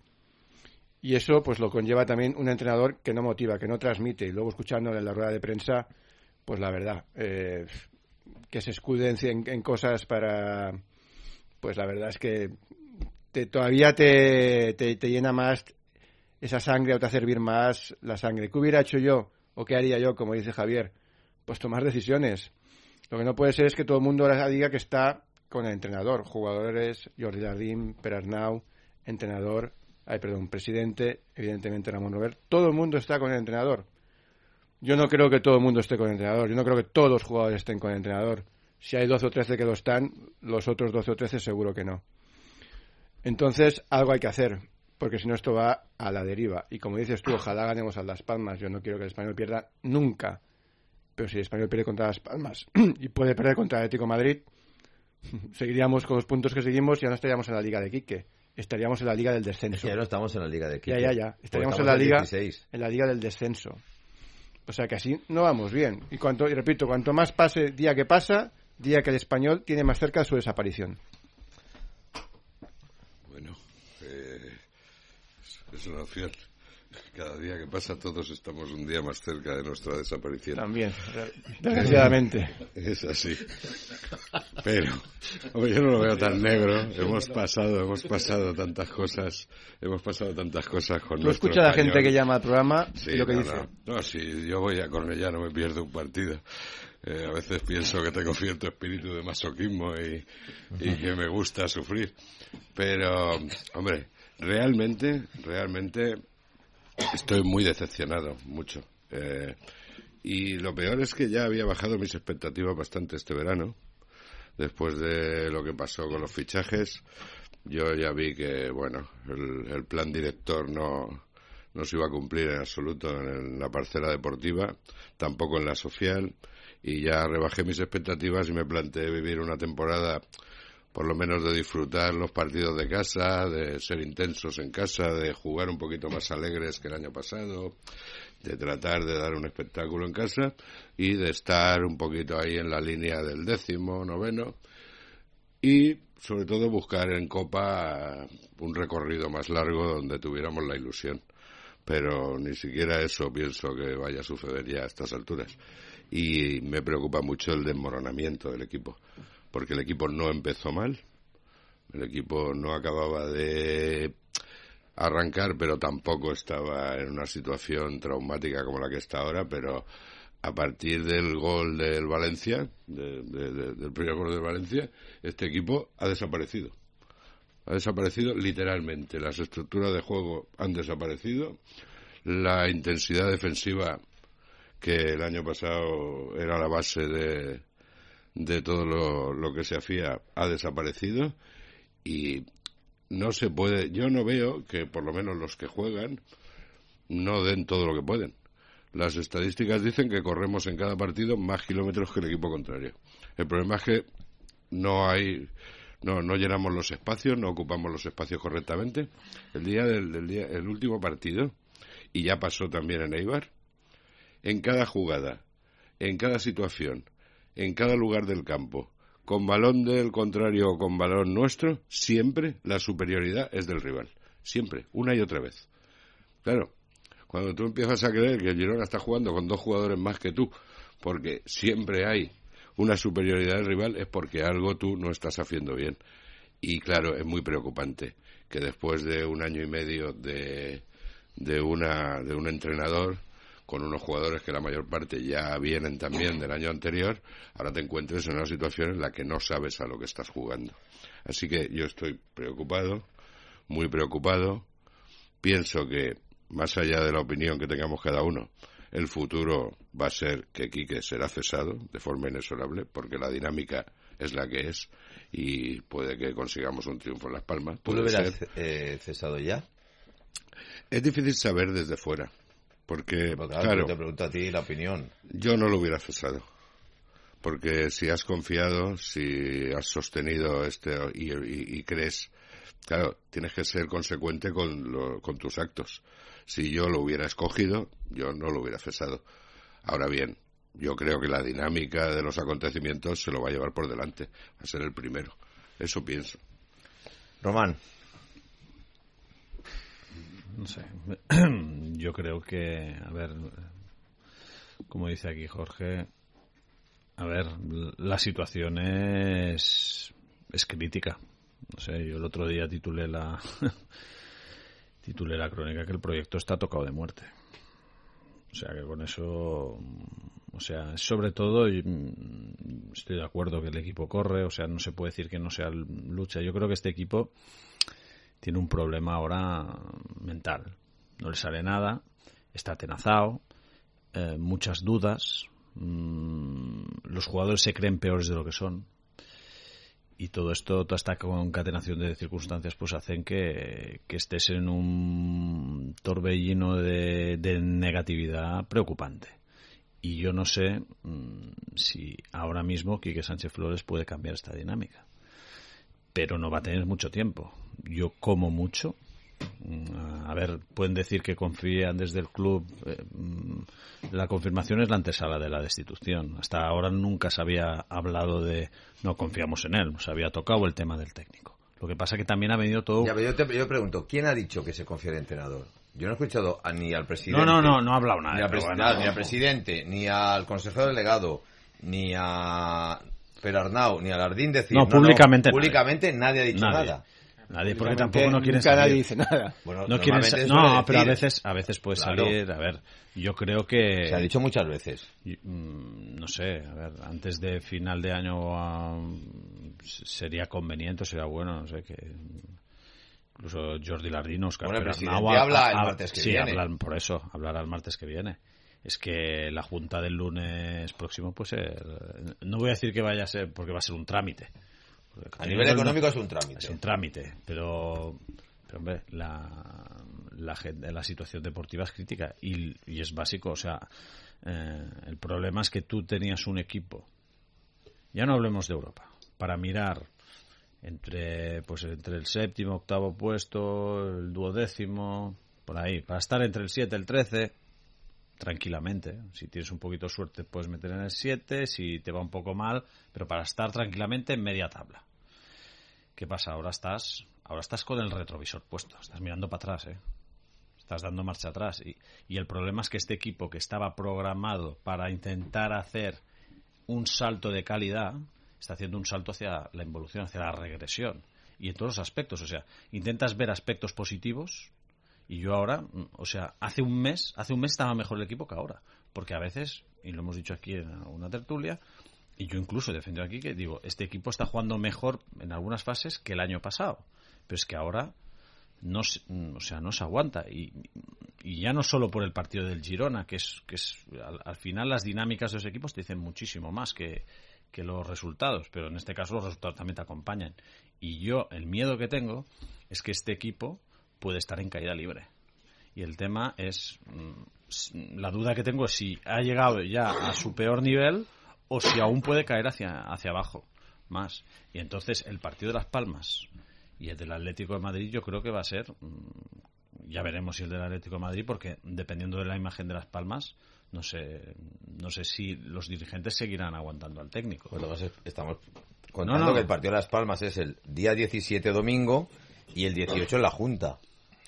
Y eso pues lo conlleva también un entrenador que no motiva, que no transmite, y luego escuchándole en la rueda de prensa, pues la verdad, eh, que se escuden en, en cosas para... Pues la verdad es que te, todavía te, te, te llena más esa sangre o te hace hervir más la sangre. ¿Qué hubiera hecho yo o qué haría yo, como dice Javier? Pues tomar decisiones. Lo que no puede ser es que todo el mundo ahora diga que está con el entrenador. Jugadores, Jordi Jardín, Per Arnau, entrenador, ay, perdón, presidente, evidentemente Ramón Robert. Todo el mundo está con el entrenador. Yo no creo que todo el mundo esté con el entrenador. Yo no creo que todos los jugadores estén con el entrenador. Si hay doce o trece que lo están, los otros doce o trece seguro que no. Entonces, algo hay que hacer, porque si no esto va a la deriva. Y como dices tú, ojalá ganemos a Las Palmas. Yo no quiero que el Español pierda nunca. Pero si el Español pierde contra Las Palmas y puede perder contra el Atlético de Madrid, seguiríamos con los puntos que seguimos y ya no estaríamos en la Liga de Quique. Estaríamos en la Liga del Descenso. Ya no estamos en la Liga de Quique. Ya, ya, ya. Estaríamos en la Liga, en la Liga del Descenso. O sea que así no vamos bien. Y, cuanto, y repito, cuanto más pase día que pasa, día que el Español tiene más cerca su desaparición. Bueno, eh, es una opción. Cada día que pasa todos estamos un día más cerca de nuestra desaparición. También, desgraciadamente. Es así. Pero, hombre, yo no lo veo tan negro. Hemos pasado, hemos pasado tantas cosas, hemos pasado tantas cosas con ¿Tú nuestro escuchas a la español. gente que llama al programa Sí, y lo que no, dice? No, no, si yo voy a Cornellá no me pierdo un partido. Eh, a veces pienso que tengo cierto espíritu de masoquismo y, y que me gusta sufrir. Pero, hombre, realmente, realmente estoy muy decepcionado, mucho. Eh, y lo peor es que ya había bajado mis expectativas bastante este verano. Después de lo que pasó con los fichajes, yo ya vi que, bueno, el, el plan director no, no se iba a cumplir en absoluto en la parcela deportiva, tampoco en la social, y ya rebajé mis expectativas y me planteé vivir una temporada por lo menos de disfrutar los partidos de casa, de ser intensos en casa, de jugar un poquito más alegres que el año pasado, de tratar de dar un espectáculo en casa y de estar un poquito ahí en la línea del décimo, noveno y sobre todo buscar en Copa un recorrido más largo donde tuviéramos la ilusión. Pero ni siquiera eso pienso que vaya a suceder ya a estas alturas. Y me preocupa mucho el desmoronamiento del equipo, porque el equipo no empezó mal, el equipo no acababa de arrancar, pero tampoco estaba en una situación traumática como la que está ahora, pero a partir del gol del Valencia, de, de, de, del primer gol del Valencia, este equipo ha desaparecido. Ha desaparecido literalmente. Las estructuras de juego han desaparecido. La intensidad defensiva, que el año pasado era la base de, de todo lo, lo que se hacía, ha desaparecido. Y no se puede... Yo no veo que por lo menos los que juegan no den todo lo que pueden. Las estadísticas dicen que corremos en cada partido más kilómetros que el equipo contrario. El problema es que no hay... No, no llenamos los espacios, no ocupamos los espacios correctamente. El día del, del día, el último partido, y ya pasó también en Eibar, en cada jugada, en cada situación, en cada lugar del campo, con balón del contrario o con balón nuestro, siempre la superioridad es del rival. Siempre, una y otra vez. Claro, cuando tú empiezas a creer que el Girona está jugando con dos jugadores más que tú, porque siempre hay una superioridad del rival es porque algo tú no estás haciendo bien. Y claro, es muy preocupante que después de un año y medio de, de, una, de un entrenador, con unos jugadores que la mayor parte ya vienen también del año anterior, ahora te encuentres en una situación en la que no sabes a lo que estás jugando. Así que yo estoy preocupado, muy preocupado. Pienso que, más allá de la opinión que tengamos cada uno, el futuro va a ser que Quique será cesado de forma inexorable, porque la dinámica es la que es y puede que consigamos un triunfo en Las Palmas. ¿Tú lo hubieras eh, cesado ya? Es difícil saber desde fuera. Porque, claro, claro, te pregunto a ti la opinión. Yo no lo hubiera cesado. Porque si has confiado, si has sostenido este y, y, y crees, claro, tienes que ser consecuente con, lo, con tus actos. Si yo lo hubiera escogido, yo no lo hubiera cesado. Ahora bien, yo creo que la dinámica de los acontecimientos se lo va a llevar por delante. Va a ser el primero. Eso pienso. Román. No sé, yo creo que, a ver, como dice aquí Jorge, a ver, la situación es, es crítica. No sé, yo el otro día titulé la titulé la crónica que el proyecto está tocado de muerte. O sea que con eso, o sea, sobre todo estoy de acuerdo que el equipo corre, o sea, no se puede decir que no sea lucha. Yo creo que este equipo tiene un problema ahora mental. No le sale nada, está atenazado, eh, muchas dudas, mmm, los jugadores se creen peores de lo que son. Y todo esto, toda esta concatenación de circunstancias, pues hacen que, que estés en un torbellino de, de negatividad preocupante. Y yo no sé mmm, si ahora mismo Quique Sánchez Flores puede cambiar esta dinámica. Pero no va a tener mucho tiempo. Yo como mucho. A ver, pueden decir que confían desde el club. La confirmación es la antesala de la destitución. Hasta ahora nunca se había hablado de no confiamos en él. Se había tocado el tema del técnico. Lo que pasa que también ha venido todo... Ya, pero yo te yo pregunto, ¿quién ha dicho que se confía en el entrenador? Yo no he escuchado a, ni al presidente... No, no, no, no ha hablado nada. Ni, al, pres bueno, ni al presidente, ni al consejero delegado, ni a... Pero Arnau, ni Alardín decir... No, públicamente no, no, públicamente nadie ha dicho nadie. nada. Nadie, porque tampoco no quieren salir. Nadie dice nada. Bueno, no quieren sa no, pero a veces, a veces puede claro. salir. A ver, yo creo que... Se ha dicho muchas veces. No sé, a ver, antes de final de año uh, sería conveniente, sería bueno, no sé, que... Incluso Jordi Lardín, Oscar bueno, el presidente Arnau, habla a, el martes que sí, viene. Hablar, por eso, hablará el martes que viene. Es que la junta del lunes próximo puede ser... No voy a decir que vaya a ser, porque va a ser un trámite. A nivel económico es un trámite. Es un trámite, pero, pero hombre, la, la, la situación deportiva es crítica y, y es básico. O sea, eh, el problema es que tú tenías un equipo, ya no hablemos de Europa, para mirar entre, pues, entre el séptimo, octavo puesto, el duodécimo, por ahí, para estar entre el siete y el trece, tranquilamente. Si tienes un poquito de suerte puedes meter en el siete, si te va un poco mal, pero para estar tranquilamente en media tabla. ¿Qué pasa? Ahora estás ahora estás con el retrovisor puesto, estás mirando para atrás, ¿eh? Estás dando marcha atrás. Y, y el problema es que este equipo que estaba programado para intentar hacer un salto de calidad, está haciendo un salto hacia la involución, hacia la regresión. Y en todos los aspectos, o sea, intentas ver aspectos positivos. Y yo ahora, o sea, hace un mes, hace un mes estaba mejor el equipo que ahora. Porque a veces, y lo hemos dicho aquí en una tertulia, y yo incluso defiendo aquí que digo, este equipo está jugando mejor en algunas fases que el año pasado. Pero es que ahora no, o sea, no se aguanta. Y, y ya no solo por el partido del Girona, que es, que es al, al final las dinámicas de los equipos te dicen muchísimo más que, que los resultados. Pero en este caso los resultados también te acompañan. Y yo, el miedo que tengo es que este equipo puede estar en caída libre. Y el tema es, la duda que tengo es si ha llegado ya a su peor nivel o si aún puede caer hacia, hacia abajo más. Y entonces el partido de Las Palmas y el del Atlético de Madrid yo creo que va a ser, ya veremos si el del Atlético de Madrid, porque dependiendo de la imagen de Las Palmas, no sé no sé si los dirigentes seguirán aguantando al técnico. Bueno, estamos contando no, no. que el partido de Las Palmas es el día diecisiete domingo y el dieciocho en la Junta.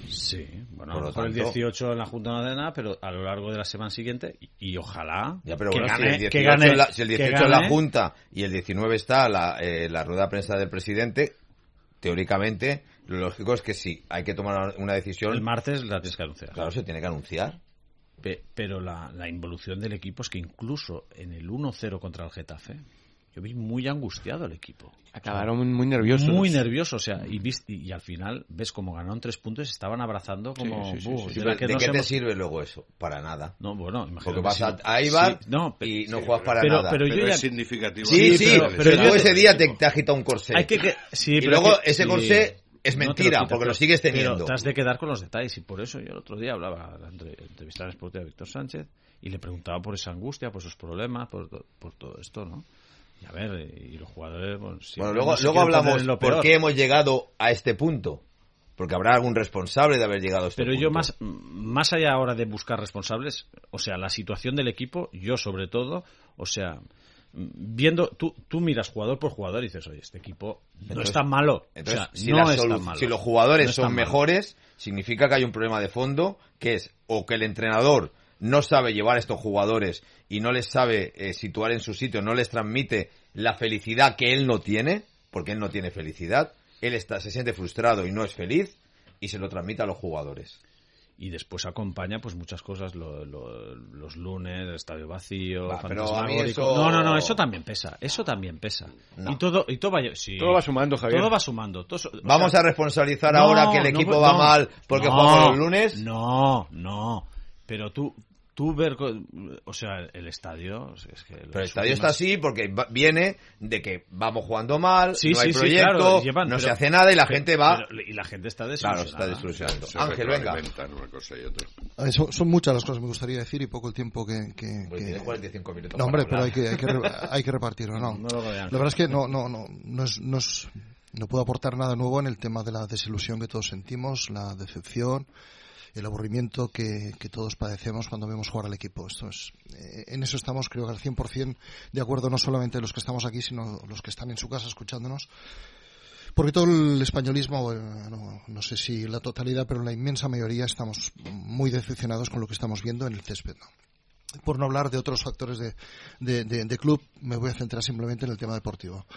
Sí, bueno, por a lo lo mejor el tanto, dieciocho en la Junta no de nada, pero a lo largo de la semana siguiente, y, y ojalá ya, pero que, bueno, gane, si el que dieciocho, gane, en la, si el dieciocho que en la gane, Junta y el diecinueve está la, eh, la rueda de prensa del presidente, teóricamente lo lógico es que sí, hay que tomar una decisión. el martes la tienes que anunciar. Claro, se tiene que anunciar. Pe- pero la, la involución del equipo es que incluso en el uno cero contra el Getafe, yo vi muy angustiado el equipo. Acabaron muy nerviosos. Muy nervioso, o sea, y, viste, y, y al final ves como ganaron tres puntos y estaban abrazando como... Sí, sí, sí, "Buh, sí, era ¿De que qué nos te hemos-". sirve luego eso? Para nada. No, bueno, imagínate. Porque vas si- a, a Eibar sí, no, pe- y no sí, juegas pero- para pero, nada. pero Pero yo ya... es significativo. Sí, sí, pero- pero, pero yo- tú ese día te, te agita un corsé. Hay que, que sí, y pero luego que- ese sí, corsé es no te mentira, quitas, porque pero- lo sigues teniendo. Pero te has de quedar con los detalles, y por eso yo el otro día hablaba, la entre- entrevistaba en Sportiva a Víctor Sánchez, y le preguntaba por esa angustia, por esos problemas, por, to- por todo esto, ¿no? Y a ver, y los jugadores... Bueno, siempre Bueno, luego, no se luego quieren poner hablamos en lo por peor. qué hemos llegado a este punto. Porque habrá algún responsable de haber llegado a este Pero punto. yo más, más allá ahora de buscar responsables, o sea, la situación del equipo, yo sobre todo, o sea, viendo, tú, tú miras jugador por jugador y dices, oye, este equipo no Entonces- es tan malo. Entonces, o sea, si, no la es solu- tan malo. si los jugadores No es son tan malo. mejores, significa que hay un problema de fondo, que es o que el entrenador no sabe llevar a estos jugadores y no les sabe eh, situar en su sitio, no les transmite la felicidad que él no tiene, porque él no tiene felicidad, él está, se siente frustrado y no es feliz, y se lo transmite a los jugadores. Y después acompaña pues muchas cosas, lo- lo- los lunes, el estadio vacío, Va, pero a mí fantasmagórico. eso- No, no, no, eso también pesa, eso también pesa. No. Y todo, y todo va, sí. Todo va sumando, Javier. Todo va sumando. todo- o Vamos sea, a responsabilizar no, ahora que el no, equipo no, va no. mal porque No, jugamos los lunes. No, no. Pero tú, tú ver, co- o sea, el estadio, es que Pero el las estadio está últimas- así porque va- viene de que vamos jugando mal, Sí, no hay sí, sí, proyecto, claro, llevan, no pero- se hace nada y la pero- gente va... pero- y la gente está Claro, desilusionada. está desilusionando. Se Ángel, venga. retroalimentan una cosa y otra. A ver, son, son muchas las cosas que me gustaría decir y poco el tiempo que... que, Pues que- tienes cuarenta y cinco minutos No, hombre, para pero hay hablar. que, hay que, re- hay que repartirlo, ¿no? No lo vean. La verdad es que no, no, no, no, es, no, es- no puedo aportar nada nuevo en el tema de la desilusión que todos sentimos, la decepción, el aburrimiento que, que todos padecemos cuando vemos jugar al equipo. Esto es, eh, en eso estamos, creo que al cien por ciento de acuerdo, no solamente los que estamos aquí, sino los que están en su casa escuchándonos. Porque todo el españolismo, eh, no, no sé si la totalidad, pero la inmensa mayoría estamos muy decepcionados con lo que estamos viendo en el césped, ¿no? Por no hablar de otros factores de, de, de, de club, me voy a centrar simplemente en el tema deportivo.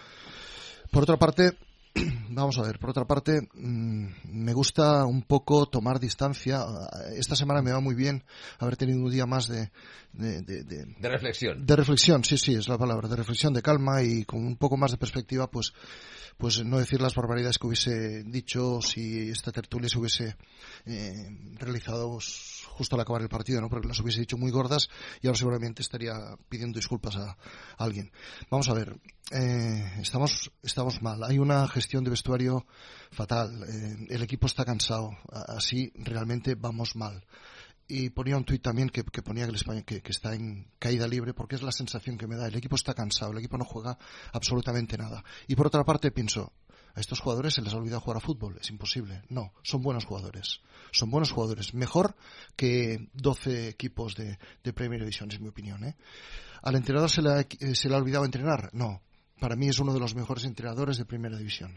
Por otra parte, vamos a ver, por otra parte, mmm, me gusta un poco tomar distancia. Esta semana me va muy bien haber tenido un día más de... De, de, de, De reflexión. de reflexión, sí, sí, es la palabra, de reflexión, de calma y con un poco más de perspectiva, pues pues no decir las barbaridades que hubiese dicho si esta tertulia se hubiese eh, realizado pues, justo al acabar el partido, ¿no? Porque las hubiese dicho muy gordas y ahora seguramente estaría pidiendo disculpas a, a alguien. Vamos a ver, eh, estamos estamos mal, hay una gestión de vestuario fatal, eh, el equipo está cansado, así realmente vamos mal. Y ponía un tuit también que, que ponía que, el España, que, que está en caída libre, porque es la sensación que me da. El equipo está cansado, el equipo no juega absolutamente nada. Y por otra parte pienso, a estos jugadores se les ha olvidado jugar a fútbol. Es imposible. No, son buenos jugadores. Son buenos jugadores. Mejor que doce equipos de, de Premier Division, es mi opinión, ¿eh? ¿Al entrenador se le, ha, eh, se le ha olvidado entrenar? No. Para mí es uno de los mejores entrenadores de Primera División.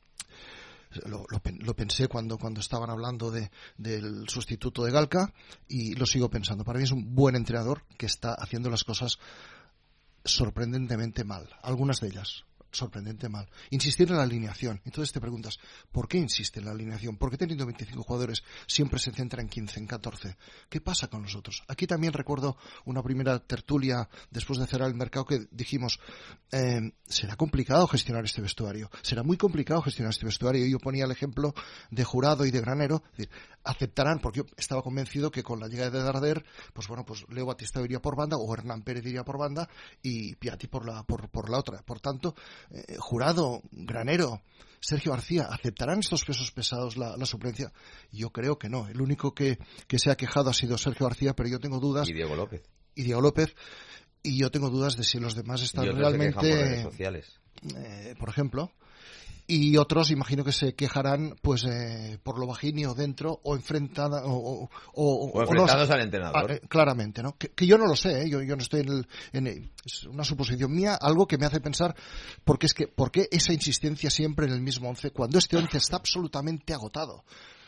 Lo, lo, lo pensé cuando, cuando estaban hablando de, del sustituto de Galca y lo sigo pensando. Para mí es un buen entrenador que está haciendo las cosas sorprendentemente mal. Algunas de ellas sorprendente mal. Insistir en la alineación. Entonces te preguntas, ¿por qué insiste en la alineación? ¿Por qué teniendo veinticinco jugadores siempre se centra en quince, en catorce? ¿Qué pasa con los otros? Aquí también recuerdo una primera tertulia después de cerrar el mercado que dijimos, eh, será complicado gestionar este vestuario. Será muy complicado gestionar este vestuario. Y yo ponía el ejemplo de Jurado y de Granero. Es decir, aceptarán, porque yo estaba convencido que con la llegada de Darder, pues bueno, pues Leo Batista iría por banda o Hernán Pérez iría por banda y Piatti por la, por, por la otra. Por tanto, Eh, Jurado, Granero, Sergio García, ¿aceptarán estos pesos pesados la, la suplencia? Yo creo que no. El único que, que se ha quejado ha sido Sergio García, pero yo tengo dudas. Y Diego López. Y Diego López. Y yo tengo dudas de si los demás están y otros realmente... se quejan por redes sociales. Eh, por ejemplo. Y otros, imagino que se quejarán pues eh, por lo bajín o dentro o enfrentada o, o, o, o enfrentados no, al entrenador. Ah, eh, claramente, ¿no? Que, que yo no lo sé, ¿eh? yo, yo no estoy en el, en el, es una suposición mía, algo que me hace pensar porque es que, ¿por qué esa insistencia siempre en el mismo once cuando este once está absolutamente agotado?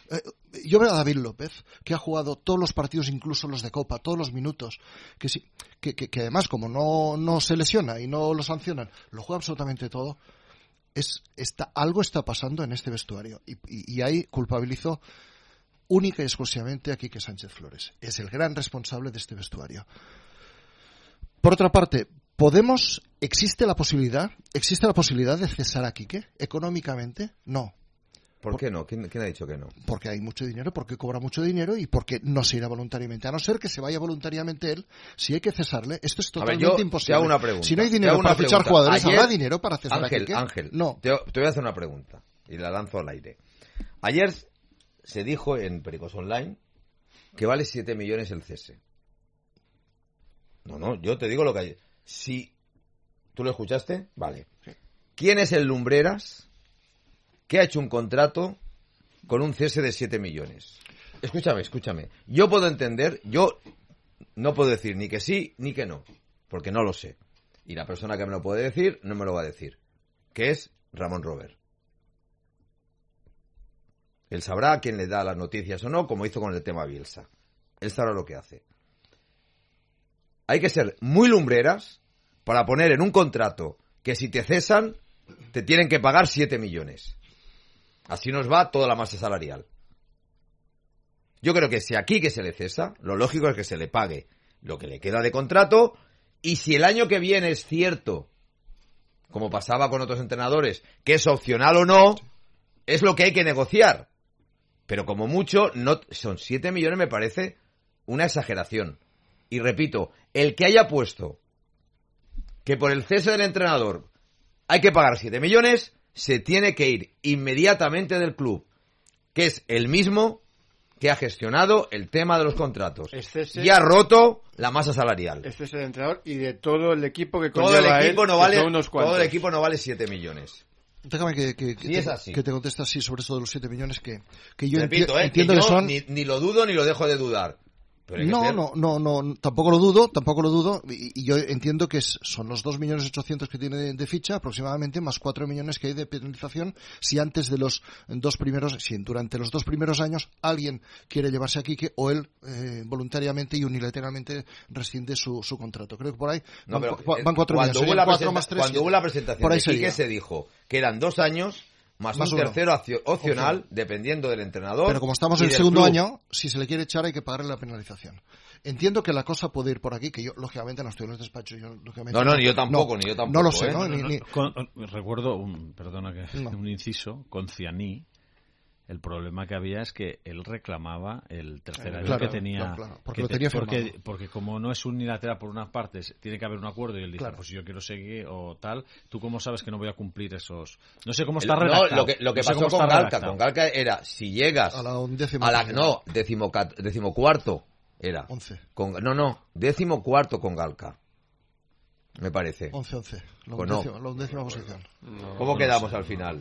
Eh, yo veo a David López, que ha jugado todos los partidos, incluso los de Copa, todos los minutos, que, sí, que, que, que además, como no, no se lesiona y no lo sancionan, lo juega absolutamente todo. Es, está, algo está pasando en este vestuario. Y, y, y ahí culpabilizo única y exclusivamente a Quique Sánchez Flores. Es el gran responsable de este vestuario. Por otra parte, ¿podemos, existe la posibilidad, existe la posibilidad de cesar a Quique económicamente? No. ¿Por, ¿Por qué no? ¿Quién, ¿Quién ha dicho que no? Porque hay mucho dinero, porque cobra mucho dinero y porque no se irá voluntariamente. A no ser que se vaya voluntariamente él, si hay que cesarle, esto es totalmente a ver, yo imposible. Te hago una pregunta. Si no hay dinero para pregunta. fichar jugadores, Ayer, ¿habrá dinero para cesar Ángel, a Quique? Ángel, no. Te, te voy a hacer una pregunta y la lanzo al aire. Ayer se dijo en Pericos Online que vale siete millones el cese. No, no, yo te digo lo que hay. Si tú lo escuchaste, vale. Sí. ¿Quién es el Lumbreras que ha hecho un contrato con un cese de siete millones? Escúchame, escúchame. Yo puedo entender, yo no puedo decir ni que sí ni que no, porque no lo sé. Y la persona que me lo puede decir no me lo va a decir, que es Ramón Robert. Él sabrá a quién le da las noticias o no, como hizo con el tema Bielsa. Él sabrá lo que hace. Hay que ser muy lumbreras para poner en un contrato que si te cesan, te tienen que pagar siete millones. Así nos va toda la masa salarial. Yo creo que si aquí que se le cesa, lo lógico es que se le pague lo que le queda de contrato, y si el año que viene es cierto, como pasaba con otros entrenadores, que es opcional o no, es lo que hay que negociar. Pero como mucho, no son siete millones, me parece una exageración. Y repito, el que haya puesto que por el cese del entrenador hay que pagar siete millones, se tiene que ir inmediatamente del club, que es el mismo que ha gestionado el tema de los contratos Excese, y ha roto la masa salarial. Este es el entrenador y de todo el equipo que todo el equipo él, no vale unos todo el equipo no vale siete millones. Déjame que, que, que, sí, te, es así. que te conteste así sobre eso de los siete millones que, que yo Repito, enti- eh, entiendo que, que yo son... Ni, ni lo dudo ni lo dejo de dudar. Pero hay que no, ser... no, no, no, tampoco lo dudo, tampoco lo dudo, y, y yo entiendo que es, son los dos millones ochocientos que tiene de, de ficha aproximadamente, más cuatro millones que hay de penalización si antes de los dos primeros, si durante los dos primeros años alguien quiere llevarse a Quique o él eh, voluntariamente y unilateralmente rescinde su, su contrato. Creo que por ahí no, van, pero, van cuatro cuando millones, hubo la cuatro presenta- más tres, cuando hubo la presentación por ahí de Quique sería. se dijo que eran dos años más, Más un uno. tercero accio- opcional, Opción. dependiendo del entrenador. Pero como estamos y en el del segundo club. año, si se le quiere echar hay que pagarle la penalización. Entiendo que la cosa puede ir por aquí, que yo lógicamente no estoy en los despachos. Yo, lógicamente, No, no, ni yo tampoco, no, ni yo tampoco. No lo sé, ¿eh? ¿no? No, Ni- no, ni- con- recuerdo, un, perdona que No. un inciso, con Cianí, el problema que había es que él reclamaba el tercer Eh, año claro, que tenía, claro, claro, porque que lo te- tenía porque, firmado. porque como no es unilateral por unas partes, tiene que haber un acuerdo y él dice, Claro. pues si yo quiero seguir o tal, tú cómo sabes que no voy a cumplir esos... No sé cómo El- está no, redactado. lo que, lo que No sé pasó cómo con está Galca, redactado. con Galca era, si llegas a la undécima a la, posición. no, decimocat- decimocuarto era. Once. Con, no, no, decimocuarto con Galca, me parece. Once, once. La Pues no. undécima, la undécima posición. ¿Cómo no quedamos sé. al final?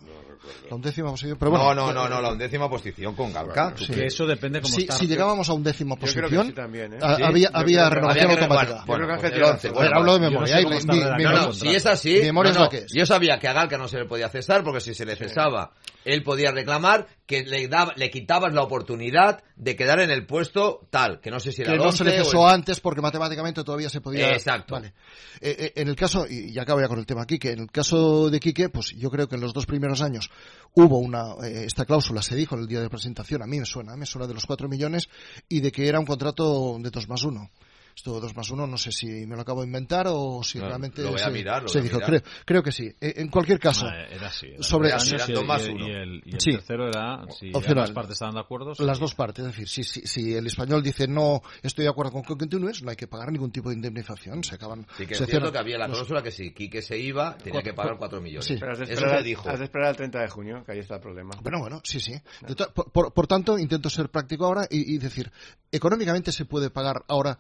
La undécima posición. Pero bueno, no, no, no, no, la undécima posición con Galca. Sí. Que eso depende cómo si, está. si llegábamos a undécima Yo creo que posición, sí también, ¿eh? a- Sí, había, yo había creo que- renovación Había que- automática. bueno, bueno, Yo creo que pues Ángel el tiene once, razón. A ver, bueno, hablo de yo no memoria. sé ahí cómo mi- está mi- redactado mi- No, el no, contrato. si es así, Mi memoria no, es no, la que es. yo sabía que a Galca no se le podía cesar porque si se le cesaba, él podía reclamar que le daba, le quitabas la oportunidad de quedar en el puesto tal, que no sé si era que el no se le once o cesó el- antes porque matemáticamente todavía se podía... Exacto. Vale. Eh, eh, en el caso, y ya acabo ya con el tema Quique, en el caso de Quique, pues yo creo que en los dos primeros años hubo una, eh, esta cláusula, se dijo en el día de presentación, a mí me suena, me suena de los cuatro millones y de que era un contrato de dos más uno. Esto dos más uno, no sé si me lo acabo de inventar o si No, realmente lo voy a se, mirar, lo se voy a dijo. mirar. Creo, creo que sí. Eh, en cualquier caso, No, era así. Era sobre- dos Sí, años eran y, dos más y- uno. y el, y el Sí. tercero era, si Opcional. ambas partes estaban de acuerdo... las sí. dos partes, es decir, si, si, si el español dice no estoy de acuerdo con que continúes, no hay que pagar ningún tipo de indemnización, se acaban... Sí que es se cierto cierran que había la los- cláusula que si Quique se iba, tenía Cuatro- que pagar cuatro millones. Sí. Pero has de Eso esperar, se dijo. has de esperar al treinta de junio, que ahí está el problema. Bueno, bueno, sí, sí. De to- por, por, por tanto, intento ser práctico ahora y, y decir, económicamente se puede pagar ahora cuatro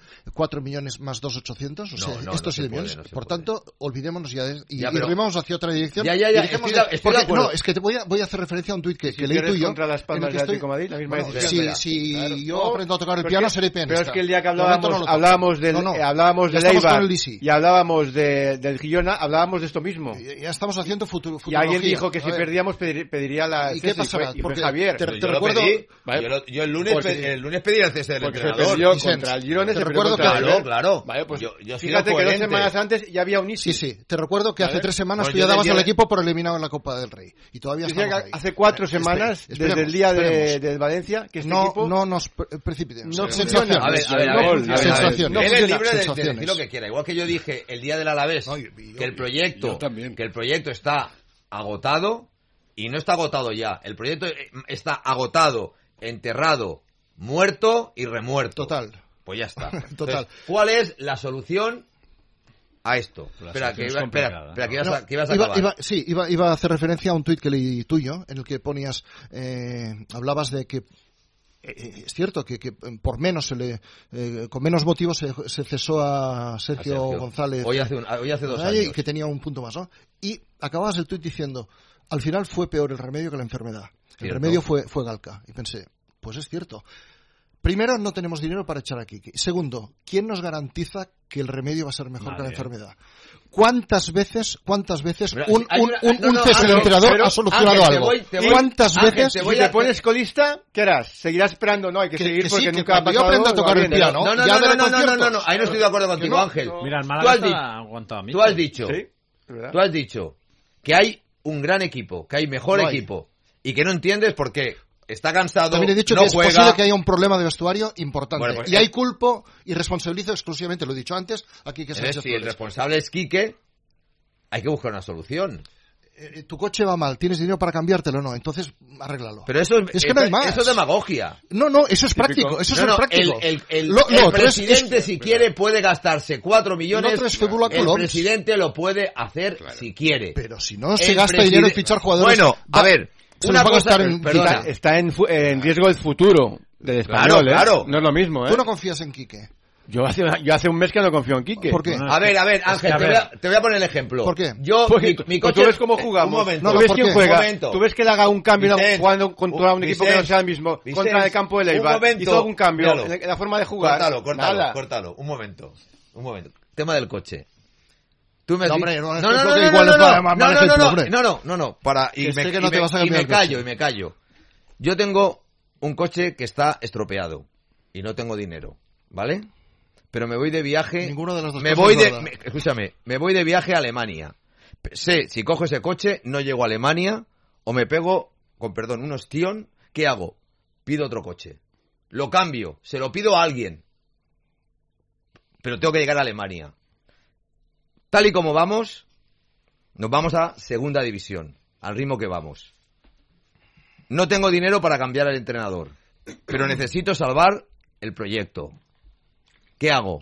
cuatro millones más dos ochocientos, o sea, No, no, estos no se siete puede, millones. no se Por puede. tanto, olvidémonos ya de, y, Ya, y pero- remamos hacia otra dirección. Ya, ya, ya, y dejemos estoy de- de- estoy de porque- acuerdo. no, es que te voy a, voy a hacer referencia a un tuit que, Si que leí pierdes tuyo. contra Las Palmas en el que de estoy- Atlético de Madrid, la misma Bueno, decisión. si, si Claro. yo No, aprendo a tocar el pero piano, es que- seré pianista. Pero es que el día que De momento hablábamos, no lo toco. hablábamos del, No, no. eh, hablábamos Ya del estamos Eibar con el D C. y hablábamos de, del Girona, hablábamos de esto mismo. Ya ya estamos haciendo futuro. Y alguien dijo que A si ver, perdíamos pedir- pediría la ¿Y qué cese, pasará? fue- y fue Porque Javier. te- Yo te lo recuerdo- pedí. Vale. Yo, lo- yo el lunes Porque- pe- el lunes pedí el cese del Porque se entrenador. perdió Vicente, contra el Girona y te se recuerdo perdió contra que- el Claro, Eibar. claro. Vale, pues yo, yo he sido fíjate que dos coherente. semanas antes ya había un Sí, issue. sí. Te recuerdo que ¿Vale? hace tres semanas Pues tú yo ya dabas decía- al equipo por eliminado en la Copa del Rey. Y todavía Decía estamos que ahí. hace cuatro Espere- semanas, esperemos, desde el día de, esperemos. del Valencia, que este no, equipo... no nos pre- precipitemos. No Sensaciones. funciona. A ver, a ver, a No ver, funciona. a ver, a ver. Sensaciones. No Él es funciona. libre de- de, Sensaciones. decir lo que quiera. Igual que yo dije el día del Alavés No, yo- yo- que el proyecto, yo también. que el proyecto está agotado y no está agotado ya. El proyecto eh, está agotado, enterrado, muerto y remuerto. Total. Pues ya está. Total. Entonces, ¿cuál es la solución a esto? La Espera, que solución iba, es espera, complicada. espera, que ibas, No, a, que ibas a iba, acabar. iba- sí, iba, iba a hacer referencia a un tuit que leí tuyo, en el que ponías, eh, hablabas de que eh, es cierto que, que por menos se le, eh, con menos motivos se, se cesó a Sergio, A Sergio. González. Hoy hace un- hoy hace dos Ay, años. que tenía un punto más, ¿no? Y acababas el tuit diciendo, al final fue peor el remedio que la enfermedad. El Cierto. remedio fue, fue Galca. Y pensé, pues es cierto. Primero, no tenemos dinero para echar aquí. Segundo, ¿quién nos garantiza que el remedio va a ser mejor que la Nadie. enfermedad? ¿Cuántas veces, cuántas veces Pero un, hay un, una- un, no, un no, cese del Ángel, entrenador pero, ha solucionado Ángel, te algo? voy- te voy- ¿Cuántas Ángel, veces? te Si voy te a- pones colista, ¿qué harás? ¿Seguirás esperando? No, hay que, Que- seguir que porque sí, que nunca ha cuando yo pasado, aprenda a tocar va el bien. piano, No, no, ya no, daré no, no, no, no, conciertos. no, ahí no estoy de acuerdo contigo, no, Ángel. no. Mira, el Tú Málaga has está dicho- aguantado a mí. Tú has dicho, Sí, es verdad. tú has dicho que hay un gran equipo, que hay mejor No hay. equipo y que no entiendes por qué está cansado, También he dicho no que es juega. posible que haya un problema de vestuario importante. Bueno, pues, y eh, hay culpo y responsabilizo exclusivamente, lo he dicho antes, aquí que Entonces, Sánchez si el Flores. responsable es Quique, hay que buscar una solución. Eh, tu coche va mal, tienes dinero para cambiártelo, no, entonces arréglalo. Pero eso es, Es que no hay eso- más. eso es demagogia. No, no, eso es práctico, eso No, es no, práctico. el, el, el- Lo- el lo otro es- presidente, es- si quiere, puede gastarse cuatro millones. Lo otro es fútbol a el colores. presidente lo puede hacer si quiere. Pero si no se El gasta preside- dinero en fichar jugadores... Bueno, a va- ver, se una los va a cosa- gastar en... perdona. Está, está en, fu- en riesgo el futuro del Claro, español, ¿eh? claro. No es lo mismo, ¿eh? Tú no confías en Quique. Yo, hace, yo hace un mes que no confío en Quique. ¿Por qué? Bueno, A ver, a ver, Ángel, que, a te, ver. Voy a, te voy a poner el ejemplo. ¿Por qué? Yo, Porque mi, mi pues coche... tú ves cómo eh, jugamos. Un momento. No, tú ves ¿por quién qué? juega. Un momento. Tú ves que le haga un cambio Vicent, jugando contra un equipo que no Vicent, sea el mismo. Vicent, contra el campo de un Leibar. momento, Hizo algún cambio míralo. en la forma de jugar. Córtalo, córtalo, Nada. córtalo. Un momento. Un momento. Tema del coche. Tú me has No, dicho- hombre, no, es no, que no, es no, lo que no, igual no, es no, mal- no, mal no, no, ejemplo, no, hombre. no, no, no, no, para, y Que me, sé que y no te me- vas a y cambiar me el callo, coche. y me callo. Yo tengo un coche que está estropeado y no tengo dinero, ¿vale? Pero me voy de viaje. Ninguno de las dos me cosas voy es de, verdad. me- escúchame, me voy de viaje a Alemania. P- Sé, si cojo ese coche, no llego a Alemania o me pego, con perdón, un ostión. ¿Qué hago? Pido otro coche. Lo cambio, se lo pido a alguien. Pero tengo que llegar a Alemania. Tal y como vamos, nos vamos a segunda división, al ritmo que vamos. No tengo dinero para cambiar al entrenador, pero necesito salvar el proyecto. ¿Qué hago?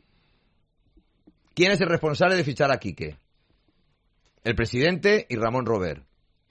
¿Quién es el responsable de fichar a Quique? El presidente y Ramón Robert.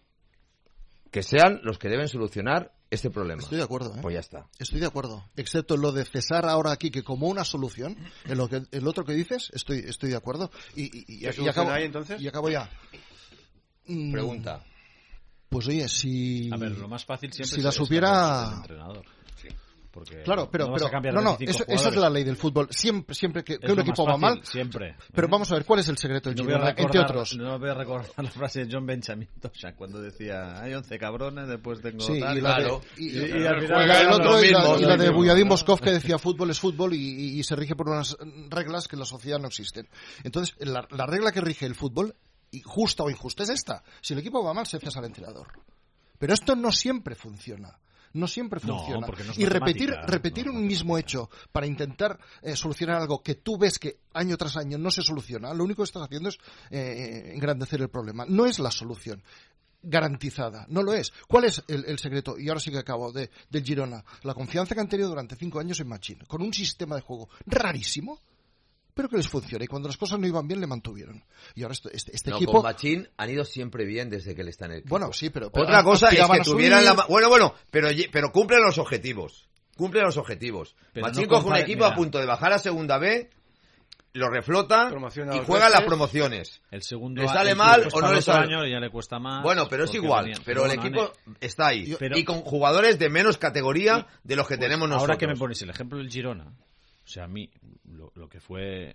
Que sean los que deben solucionar este problema. Estoy de acuerdo, ¿eh? Pues ya está. Estoy de acuerdo. Excepto en lo de cesar ahora aquí que como una solución, en lo que el otro que dices, estoy estoy de acuerdo. Y, y, y, ¿Qué y solución acabo, hay, entonces? y acabo ya. Mm, Pregunta. Pues oye, si... A ver, lo más fácil siempre si es la es supiera- cambiarse del entrenador. Porque Claro, pero, no vas pero a cambiar no, no, veinticinco eso, esa es jugadores. la ley del fútbol. Siempre, siempre que, que Es un lo equipo más va fácil, mal, siempre. pero ¿eh? vamos a ver cuál es el secreto del No voy, a Girona, recordar, entre otros. no voy a recordar la frase de John Benjamin Tosha cuando decía hay once cabrones, después tengo Sí, tal, y la, claro. de, y, Y- y y- al y final la del lo otro, y la, mismo, y la lo de mismo, Buyadín ¿no? Boskov que decía fútbol es fútbol y, y- y se rige por unas reglas que en la sociedad no existen. Entonces, la, la regla que rige el fútbol, y justa o injusta, es esta. Si el equipo va mal, se cesa al entrenador. Pero esto no siempre funciona. No siempre No, funciona. porque no es y repetir, matemática, repetir no es un mismo hecho para intentar eh, solucionar algo que tú ves que año tras año no se soluciona, lo único que estás haciendo es eh, engrandecer el problema. No es la solución garantizada, no lo es. ¿Cuál es el, el secreto? Y ahora sí que acabo, de, del Girona. La confianza que han tenido durante cinco años en Machín, con un sistema de juego rarísimo, pero que les funciona. Y cuando las cosas no iban bien, le mantuvieron. Y ahora este, este, este No, equipo... con Machín han ido siempre bien desde que él está en el equipo. Bueno, sí, pero... pero Otra cosa es aspiraban que a tuvieran la... subir. ma- Bueno, bueno, pero, ye- pero cumplen los objetivos. cumple los objetivos. Pero Machín no coge un compara- equipo a mira. punto de bajar a segunda B, lo reflota Promociona y dos juega las veces. promociones. El segundo ¿Le a- sale el mal cuesta o no el le otro sale? año ya le cuesta más. Bueno, pero es porque igual. venía- Pero el bueno, equipo Ane, está ahí. Pero- y con jugadores de menos categoría de los que pues tenemos nosotros. ahora que me pones el ejemplo del Girona, o sea, a mí lo, lo que fue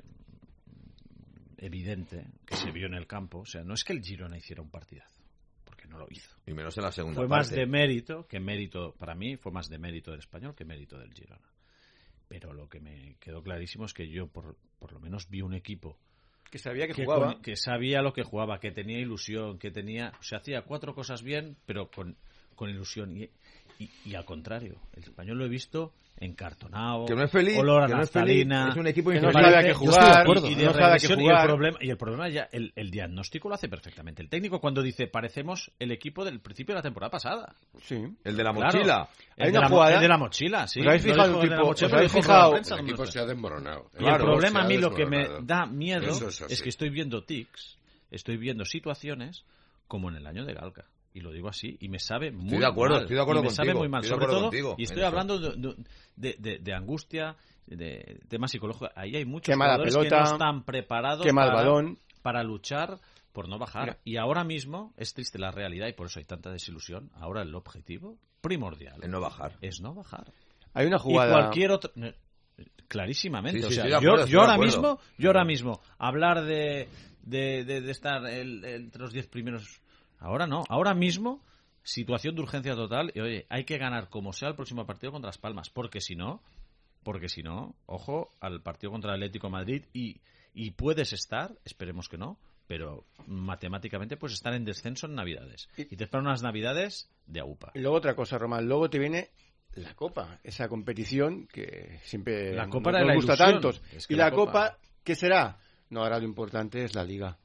evidente, que se vio en el campo, o sea, no es que el Girona hiciera un partidazo, porque no lo hizo. Y menos en la segunda Fue parte. más de mérito, que mérito, para mí, fue más de mérito del Español que mérito del Girona. Pero lo que me quedó clarísimo es que yo, por, por lo menos, vi un equipo Que sabía que, que, jugaba. con- que sabía lo que jugaba, que tenía ilusión, que tenía, o sea, hacía cuatro cosas bien, pero con, con ilusión. Y, y, y al contrario, el Español lo he visto encartonado, Que no es feliz, olor a que no es feliz, naftalina, es un equipo que no infeliz. sabe a qué Yo jugar, estoy de acuerdo, y- y, y de no sabe a qué regresión, y el jugar. problema, y el problema ya, el, el diagnóstico lo hace perfectamente el técnico cuando dice, parecemos el equipo del principio de la temporada pasada. Sí. El de la Claro. mochila. El Hay de, una la, mo- jugada- el de la mochila, sí. ¿Os habéis Lo fijado dijo el el de la tipo- mochila, os lo habéis dijo fijado- la prensa, El no equipo sé. se ha desmoronado. Y el problema a mí lo que me desmoronado. da miedo Eso es así. es que estoy viendo tics, estoy viendo situaciones como en el año de Galca. Y lo digo así, y me sabe muy Estoy de acuerdo, mal. estoy de acuerdo y me contigo, sabe muy mal, estoy de sobre acuerdo todo, contigo y estoy en eso. hablando de, de, de- de angustia, de temas psicológicos. Ahí hay muchos Qué mala jugadores pelota, que no están preparados qué mal para, balón. para luchar por no bajar. Mira. Y ahora mismo es triste la realidad y por eso hay tanta desilusión. Ahora el objetivo primordial Es no bajar. es no bajar. Hay una Y jugada. cualquier otro... no, clarísimamente. Sí, o sí, sea, estoy de yo, acuerdo, estoy yo de ahora acuerdo. mismo, yo ahora mismo, hablar de, de, de, de estar el- entre los diez primeros... Ahora no. Ahora mismo, situación de urgencia total. Y oye, hay que ganar como sea el próximo partido contra Las Palmas. Porque si no, porque si no, ojo al partido contra el Atlético de Madrid y, y puedes estar, esperemos que no, pero matemáticamente puedes estar en descenso en Navidades. Y te esperan unas Navidades de aupa. Y luego otra cosa, Román. Luego te viene la Copa, esa competición que siempre La Copa nos era la gusta ilusión. tantos. Es que y la la Copa- Copa, ¿qué será? No, ahora lo importante es la Liga.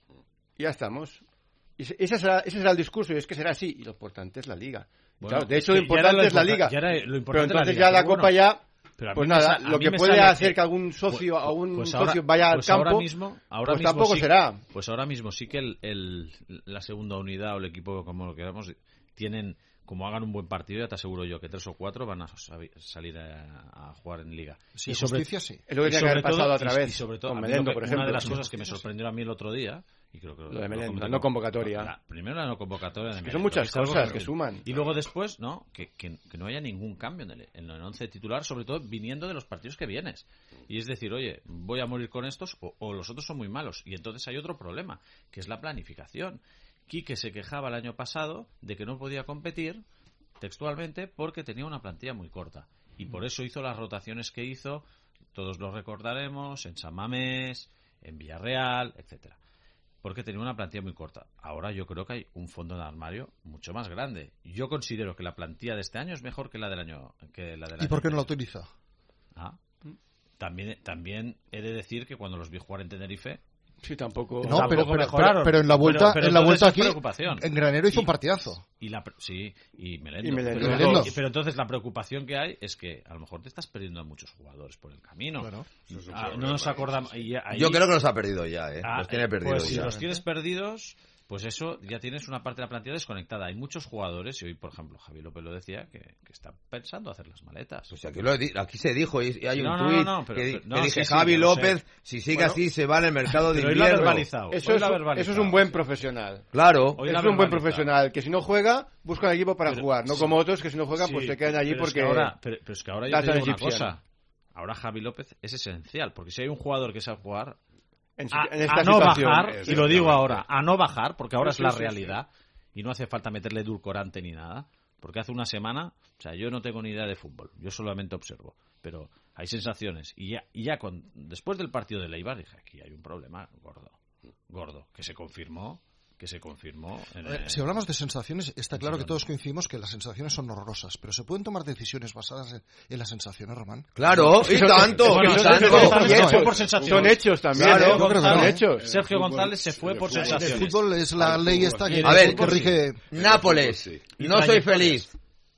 Ya estamos. Y ese ese será, ese será el discurso, y es que será así. Y lo importante es la Liga. Bueno, Claro, de es hecho, que lo ya era importante lo es la importa- Liga. ya era lo Pero importante es la entonces Liga, ya la pero Copa bueno. ya... Pero a Pues mí me nada, sa- a lo mí que me puede sale hacer que- que algún socio, pues- algún pues socio ahora- vaya al pues campo, ahora mismo, ahora pues mismo tampoco sí- será. Pues ahora mismo sí que el, el- la segunda unidad o el equipo, como lo queramos, tienen, como hagan un buen partido, ya te aseguro yo que tres o cuatro van a sabi- salir a, a jugar en Liga. Sí, Y sobre- justicia sí. Es lo que y tenía que haber sobre pasado todo- otra y- vez y sobre todo, con a mí Melendo, lo que- por una de ejemplo. las cosas que me sorprendió a mí el otro día, y creo que Lo de Melendo, comenté la no con- convocatoria. la- primero la no convocatoria de que Melendo, son muchas es algo cosas que- que suman. Y luego después, no, que, que, que no haya ningún cambio en el, en el once titular, sobre todo viniendo de los partidos que vienes. Y es decir, oye, voy a morir con estos o, o los otros son muy malos. Y entonces hay otro problema, que es la planificación. Quique se quejaba el año pasado de que no podía competir textualmente porque tenía una plantilla muy corta. Y por eso hizo las rotaciones que hizo, todos lo recordaremos, en San Mamés, en Villarreal, etcétera. Porque tenía una plantilla muy corta. Ahora yo creo que hay un fondo de armario mucho más grande. Yo considero que la plantilla de este año es mejor que la del año que la del ¿Y año por qué no la anterior. utiliza? Ah. También, también he de decir que cuando los vi jugar en Tenerife, Sí, tampoco... No, tampoco pero, pero, mejoraron. pero- pero en la vuelta, Pero- pero en la entonces vuelta es aquí, preocupación. en Granero hizo Y- un partidazo. Y la, pre- sí, y Melendo. Y Melendo. Pero, Y Melendo. y- pero entonces la preocupación que hay es que a lo mejor te estás perdiendo a muchos jugadores por el camino. Claro. Eso es un Ah, problema, no nos sí, acordamos. sí. y ahí- Yo creo que los ha perdido ya, ¿eh? Ah, los tiene eh, perdidos pues si ya. los tienes perdidos, pues eso ya tienes una parte de la plantilla desconectada. Hay muchos jugadores, y hoy, por ejemplo, Javi López lo decía, que, que están pensando hacer las maletas. Pues aquí, lo he di- aquí se dijo y, y hay No, un no, no, tuit no, pero- que, di- pero- que no, dije sí, sí, Javi ya lo sé. López, si sigue Bueno, así se va al mercado de pero hoy lo ha invierno. verbalizado. Eso hoy es, lo ha un- verbalizado. eso es un buen profesional. Claro. Hoy Eso lo ha es un buen verbalizado. profesional, que si no juega, busca un equipo para Pero- jugar, no sí. como otros que si no juegan, Sí, pues se quedan allí pero es porque... que ahora, pero, pero es que ahora yo that's te digo an una Egyptian. cosa. Ahora Javi López es esencial, porque si hay un jugador que sabe jugar, en, a, en esta a no situación, bajar, es y lo digo exactamente. ahora, a no bajar, porque ahora Sí, es la sí, sí, realidad, y no hace falta meterle edulcorante ni nada, porque hace una semana, o sea, yo no tengo ni idea de fútbol, yo solamente observo, pero hay sensaciones, y ya, y ya con, después del partido de Leibar dije, aquí hay un problema gordo, gordo, que se confirmó, que se confirmó. En A ver, el- si hablamos de sensaciones, está claro que Girona. todos coincidimos que las sensaciones son horrorosas, pero ¿se pueden tomar decisiones basadas en, en las sensaciones, Román? Claro, y tanto, Bueno, y Sergio tanto. González se No, fue eh, por sensaciones. son hechos también, Sergio ¿eh? Yo creo que no, González- ¿eh? hechos. Sergio El fútbol- González se fue el por fútbol- El sensaciones. fútbol es la Al ley fútbol, esta sí. que, A ver, que rige... Nápoles, Sí. no soy feliz.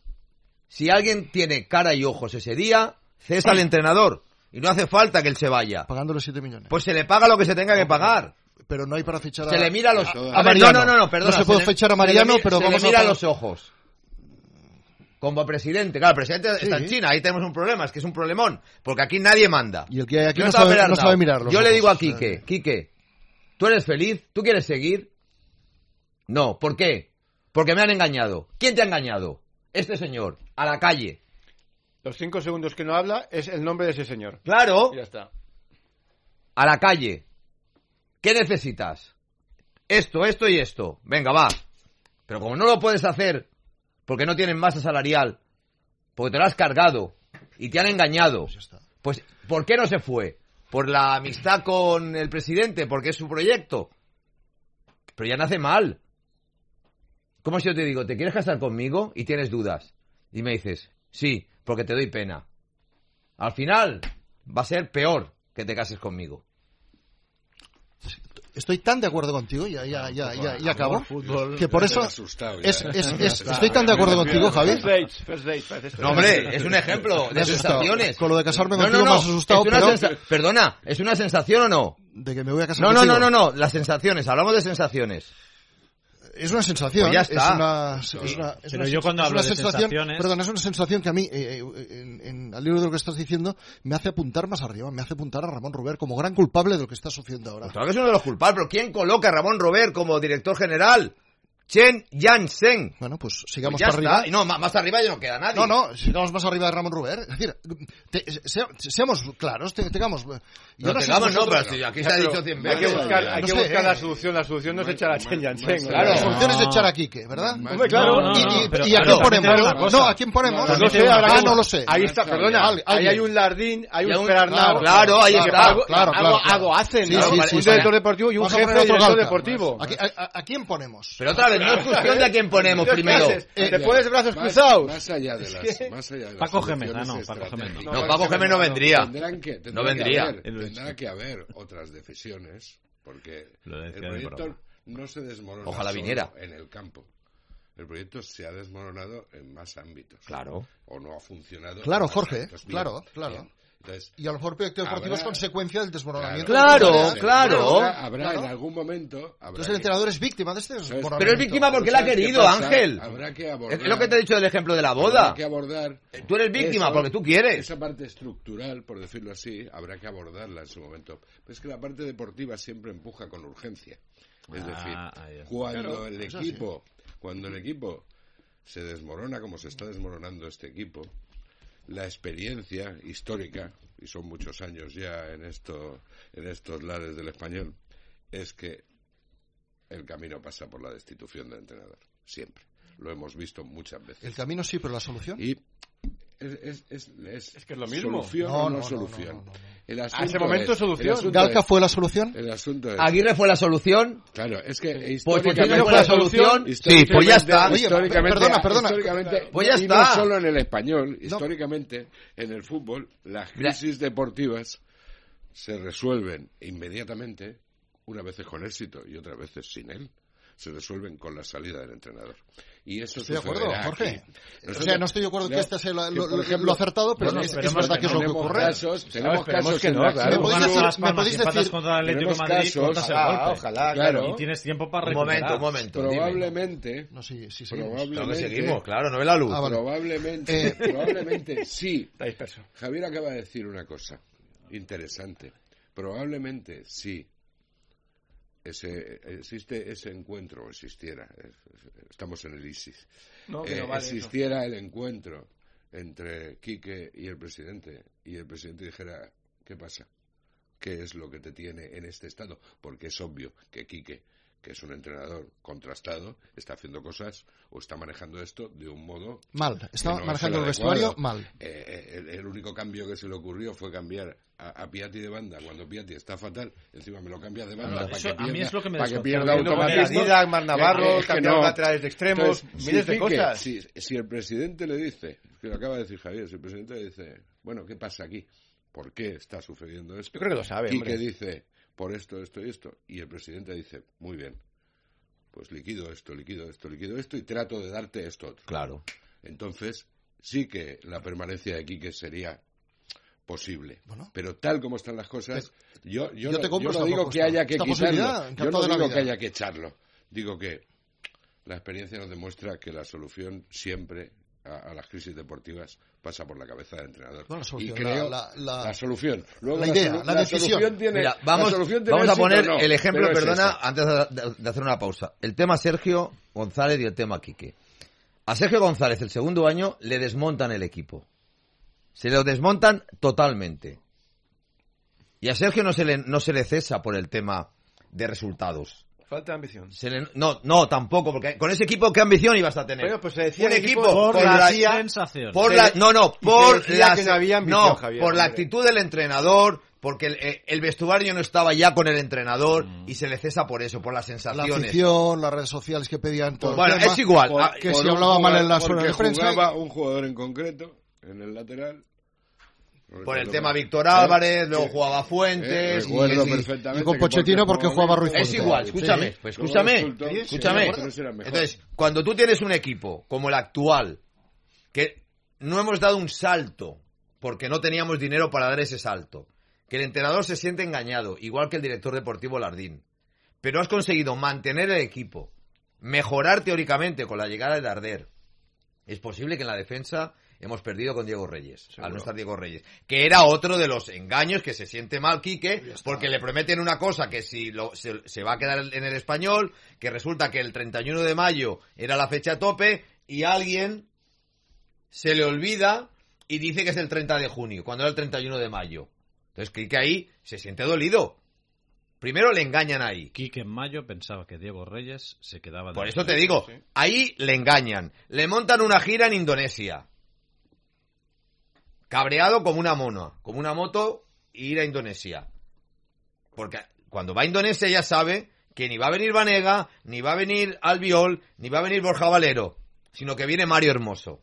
Si alguien tiene cara y ojos ese día, cesa al entrenador. Y no hace falta que él se vaya. pagándole siete millones. Pues se le paga lo que se tenga que pagar. Pero no hay para fichar a... Se le mira los... a- A, a ver, Mariano. no, no, no, no, perdona. No se puede le- fichar a se le Mariano, mi- pero se vamos le a mira pagar- los ojos. como presidente. Claro, el presidente Sí. está en China, ahí tenemos un problema, es que es un problemón, porque aquí nadie manda. Y el que hay aquí no, está sabe, Bernardo. no sabe mirar los Yo le ojos, digo a o sea, Quique, Quique, ¿tú eres feliz? ¿Tú quieres seguir? No, ¿por qué? Porque me han engañado. ¿Quién te ha engañado? Este señor, a la calle. Los cinco segundos que no habla es el nombre de ese señor. Claro. Y ya está. A la calle. ¿Qué necesitas? Esto, esto y esto. Venga, va. Pero como no lo puedes hacer porque no tienen masa salarial, porque te lo has cargado y te han engañado, pues ¿por qué no se fue? ¿Por la amistad con el presidente? ¿Porque es su proyecto? Pero ya nace mal. ¿Cómo si yo te digo, ¿te quieres casar conmigo? Y tienes dudas. Y me dices, sí, porque te doy pena. Al final va a ser peor que te cases conmigo. Estoy tan de acuerdo contigo, ya, ya, ya, ya, ya acabo, Fútbol, que por eso asustado ya. es, es, es, estoy tan de acuerdo contigo, Javi. First dates, first dates, parece esto. No, hombre, es un ejemplo Me de has asustado. sensaciones. Con lo de casarme No, contigo no, no, me has asustado, es una pero sensa- Perdona, ¿es una sensación o no? de que me voy a casar No, no, contigo. no, no, no, las sensaciones, hablamos de sensaciones. Es una sensación. Pues ya está. Es una, es una, es Pero una- yo cuando es hablo una de sensación, sensaciones- perdón, es una sensación que a mí, eh, eh, en, en- al libro de lo que estás diciendo, me hace apuntar más arriba, me hace apuntar a Ramón Ruber como gran culpable de lo que está sucediendo ahora. Claro que es uno de los culpables, pero ¿quién coloca a Ramón Robert como director general? Chen Yan-sen. Bueno, pues sigamos Pues ya para está. arriba. Y no, más, más arriba ya no queda nadie. No, no, sigamos más arriba de Ramón Ruber. Es decir, te- se- seamos claros, te- tengamos... Yo No sé tengamos, si no, vosotros- pero si aquí Ya, se ha pero dicho cien hay veces. que buscar, hay No que sé, buscar eh. la solución. La solución no es echar a Chen Yanchen. Claro. La solución es echar a Quique, ¿verdad? Hombre, claro. No, no, ¿Y, no, y- pero- y a pero quién también te digo una ponemos? cosa. No, ¿a quién ponemos? Pues no sé, habrá ah, que- no lo sé. Ahí está, perdona. Al- Ahí alguien. hay un Lardín, hay Y un hay un- Pernau. Claro, ahí Claro, está. claro, claro, Algo, claro. algo hacen, Sí, ¿no? sí, un sí, director sí. deportivo y un Vamos a jefe poner de otro director Galca. deportivo. ¿A, qui- a- a- a quién ponemos? Pero otra vez, no es cuestión de a quién ponemos ¿Qué primero. haces? Eh, ¿Te pones de brazos Más- cruzados? Más allá de Es las, que- más allá de las Paco Gémez, soluciones ah, no, Paco Gémez no. estratégicas. No, Paco Gémez no vendría. Tendrán que, tendrá No que vendría. haber- Él lo tendrá decía. que haber otras decisiones, porque Lo el decía de proyecto broma. no se desmorona Ojalá solo viniera. en el campo. El proyecto se ha desmoronado en más ámbitos. Claro. O no ha funcionado. Claro, en más Jorge, ámbitos. Bien, claro, claro. bien. Entonces, Y a lo mejor el proyecto deportivo es Habrá- consecuencia del desmoronamiento. Claro, de la tarea. claro. Habrá, habrá Claro. en algún momento. Habrá Entonces el que- entrenador es víctima de este ¿Sabes? desmoronamiento. Pero es víctima porque él ha ¿Sabes qué querido, pasa? Ángel. Habrá que abordar. Es lo que te he dicho del ejemplo de la boda. Habrá que abordar. Tú eres víctima eso, porque tú quieres. Esa parte estructural, por decirlo así, habrá que abordarla en su momento. Pero es que la parte deportiva siempre empuja con urgencia. Es Ah, decir, ahí está. cuando Claro, el eso sí. equipo, cuando el equipo se desmorona como se está desmoronando este equipo, la experiencia histórica, y son muchos años ya en esto, en estos lares del español, es que el camino pasa por la destitución del entrenador. Siempre. Lo hemos visto muchas veces. El camino sí, pero la solución. Y es, es, es, es, Es que es lo mismo. ¿Solución No, o no, no, no, solución? no, no, no, no. El A asunto ese momento es- solución. el asunto ¿Galca es- fue la solución? El asunto es... Aguirre fue la solución. Claro, es que Pues históricamente... Pochettino fue la solución. Sí, pues ya está. Oye, Históricamente, perdona, perdona. históricamente, Pues ya y está. no solo en el español, históricamente, en el fútbol, las Mira. crisis deportivas se resuelven inmediatamente, unas veces con éxito y otras veces sin él. Se resuelven con la salida del entrenador. Y eso Estoy de acuerdo, sucederá Jorge. aquí. O Nosotros- sea, no estoy de acuerdo que no, este sea lo, que, lo- por lo- ejemplo, lo acertado, pero bueno, es, es esperemos verdad que que es lo que tenemos ocurre. casos, tenemos esperemos casos que en no, la- claro. ¿Me podéis Juegas decir- Las me Palmas podéis y empatas decir- contra el Atlético de tenemos Madrid, casos- cortas el Ojalá, golpe. ojalá, Claro. Y tienes tiempo para Un recuperar. momento, un momento. dime. Probablemente, No, sí, sí, seguimos. Claro que probablemente, seguimos, claro, no ve la luz. Ah, vale. probablemente, Eh. probablemente sí. Está disperso. Javier acaba de decir una cosa interesante. Probablemente sí. Ese, existe ese encuentro, o existiera, estamos en el ISIS, No, que eh, no vale existiera el encuentro entre Quique y el presidente, y el presidente dijera, ¿qué pasa? ¿Qué es lo que te tiene en este estado? Porque es obvio que Quique, que es un entrenador contrastado, está haciendo cosas o está manejando esto de un modo... Mal, que está no es manejando el adecuado. vestuario mal. Eh, eh, el, el único cambio que se le ocurrió fue cambiar a, a Piatti de banda cuando Piatti está fatal, encima me lo cambia de banda Claro, para eso que a mí pierda, es lo que me para que desconcierta. pierda Viendo poner a automatismo. Díaz, Mar Navarro, Que- que- que cambiar no. laterales de extremos, Entonces, miles de Quique, cosas. Si, si el presidente le dice, que lo acaba de decir Javier, si el presidente le dice, bueno, ¿qué pasa aquí? ¿Por qué está sucediendo esto? Yo creo que lo sabe, Quique hombre. dice, por esto, esto y esto, y el presidente dice, muy bien, pues liquido esto, liquido esto, liquido esto y trato de darte esto otro. Claro. Entonces, sí que la permanencia de Quique sería posible. Bueno. Pero tal como están las cosas, yo, yo, yo te no, compro yo no esta digo propuesta. que haya que Esta quitarlo. posibilidad, Yo encantado no de la digo vida. que haya que echarlo. Digo que la experiencia nos demuestra que la solución siempre a, a las crisis deportivas pasa por la cabeza del entrenador. No, la solución, y creo la, la, la solución. Luego la la idea, solu- la, la decisión. solución tiene, Mira, vamos, la solución tiene vamos a éxito, poner no, el ejemplo, pero es perdona, esa. antes de, de hacer una pausa. El tema Sergio González y el tema Quique. A Sergio González, el segundo año, le desmontan el equipo. Se lo desmontan totalmente. Y a Sergio no se le, no se le cesa por el tema de resultados. Falta de ambición. Se le- no, no, tampoco, porque con ese equipo, ¿qué ambición ibas a tener? Bueno, pues se decía un el equipo, equipo por por la, la la- sensación. por Se la, le- no, no, y por se decía la, que no había ambición, no, Javier, por la hombre. actitud del entrenador, porque el, eh, el vestuario no estaba ya con el entrenador y se le cesa por eso, por las La sensaciones. afición, las redes sociales que pedían todo Bueno, el tema, es igual. Por- Ah, que por si un hablaba mal en las jugador- horas de porque prensa. jugaba un jugador en concreto en el lateral. No por el recuerdo tema mal. Víctor ¿Eh? Álvarez, luego Sí. jugaba Eh, Fuentes. y- recuerdo y- perfectamente y con que Pochettino porque jugaba Ruiz Es Fuentes. igual, escúchame, Sí. pues Luego escúchame, resultó- Sí, sí, escúchame. sí, pero ese era mejor. Entonces, cuando tú tienes un equipo como el actual, que no hemos dado un salto, porque no teníamos dinero para dar ese salto, que el entrenador se siente engañado, igual que el director deportivo Lardín, pero has conseguido mantener el equipo, mejorar teóricamente con la llegada de Darder, es posible que en la defensa hemos perdido con Diego Reyes, Seguro. al no estar Diego Reyes, que era otro de los engaños que se siente mal Quique, porque le prometen una cosa que si lo, se, se va a quedar en el Español, que resulta que el treinta y uno de mayo era la fecha tope y alguien se le olvida y dice que es el treinta de junio, cuando era el treinta y uno de mayo. Entonces Quique ahí se siente dolido. Primero le engañan ahí. Quique en mayo pensaba que Diego Reyes se quedaba... Por de- eso te digo, ahí le engañan. Le montan una gira en Indonesia. Cabreado como una mona, como una moto, e ir a Indonesia. Porque cuando va a Indonesia ya sabe que ni va a venir Vanega, ni va a venir Albiol, ni va a venir Borja Valero, sino que viene Mario Hermoso.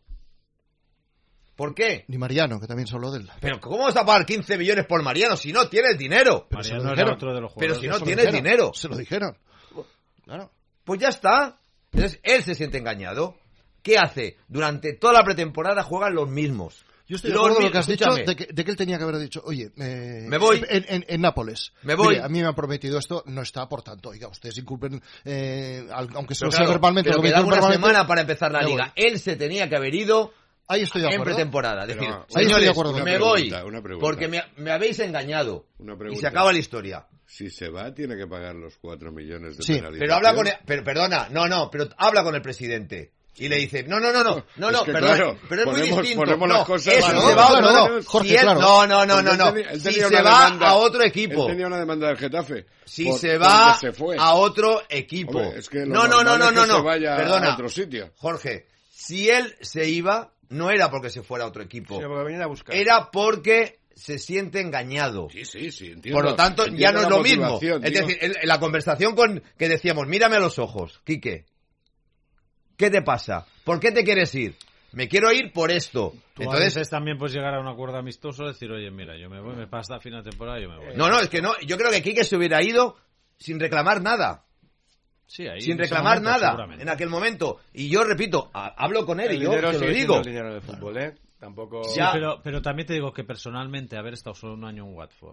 ¿Por qué? Ni Mariano, que también se habló de él. Pero ¿cómo vas a pagar quince millones por Mariano si no tienes dinero? Pero se lo Mariano era dijeron. otro de los Pero jugadores. si no Se lo tienes dijeron, dinero. Se lo dijeron. Claro. Pues ya está. Entonces él se siente engañado. ¿Qué hace? Durante toda la pretemporada juegan los mismos. Yo estoy de Los acuerdo con mi- lo que has escúchame. dicho, de que, de que él tenía que haber dicho, oye, eh, Me voy. En, en, en Nápoles. Me voy. Mire, a mí me han prometido esto, no está, por tanto, oiga, ustedes incumplen, eh, al- aunque Pero solo sea claro, verbalmente, pero lo que quedaba dijeron una verbalmente, semana para empezar la me liga. voy. Él se tenía que haber ido Ahí estoy de en acuerdo. pretemporada. Es Pero, decir, ahí estoy de señores, acuerdo me contigo. voy Una pregunta, una pregunta. porque me, me habéis engañado. Una Y pregunta. se acaba la historia. Si se va, tiene que pagar los cuatro millones de Sí. penalización. Pero habla con el, pero perdona, no, no, pero habla con el presidente. Y le dice, no, no, no, no, no, Es no, que, perdón, claro, pero es muy ponemos- distinto. ponemos no, las cosas eso Claro, se va a claro, otro, no, no, Jorge, si él- claro. no, no, no, Porque no, él no. tenía- él Si tenía se una va demanda- a otro equipo. Él tenía una demanda del Getafe. Si por- se va porque se fue. a otro equipo. Hombre, es que lo no, no, no, normal no, es no, que no. se vaya Perdona, a otro sitio. Jorge, si él se iba, no era porque se fuera a otro equipo. Sí, porque venían a buscar. Era porque se siente engañado. Sí, sí, sí, entiendo. Por lo tanto, ya Entiendo no es la lo mismo. motivación, Es digo. decir, en en la conversación con que decíamos, mírame a los ojos, Quique. ¿Qué te pasa? ¿Por qué te quieres ir? Me quiero ir por esto. Tú a Entonces, veces también puedes llegar a un acuerdo amistoso y decir, oye, mira, yo me voy, me pasa a final de temporada, yo me voy. no, no, es que no. Yo creo que Quique se hubiera ido sin reclamar nada. Sí, ahí, Sin en ese reclamar momento, nada seguramente. en aquel momento. Y yo repito, a- hablo con él El y yo dinero te lo sigue digo. siendo el dinero del fútbol, ¿eh? Tampoco... Sí, Ya. pero, pero también te digo que personalmente haber estado solo un año en Watford,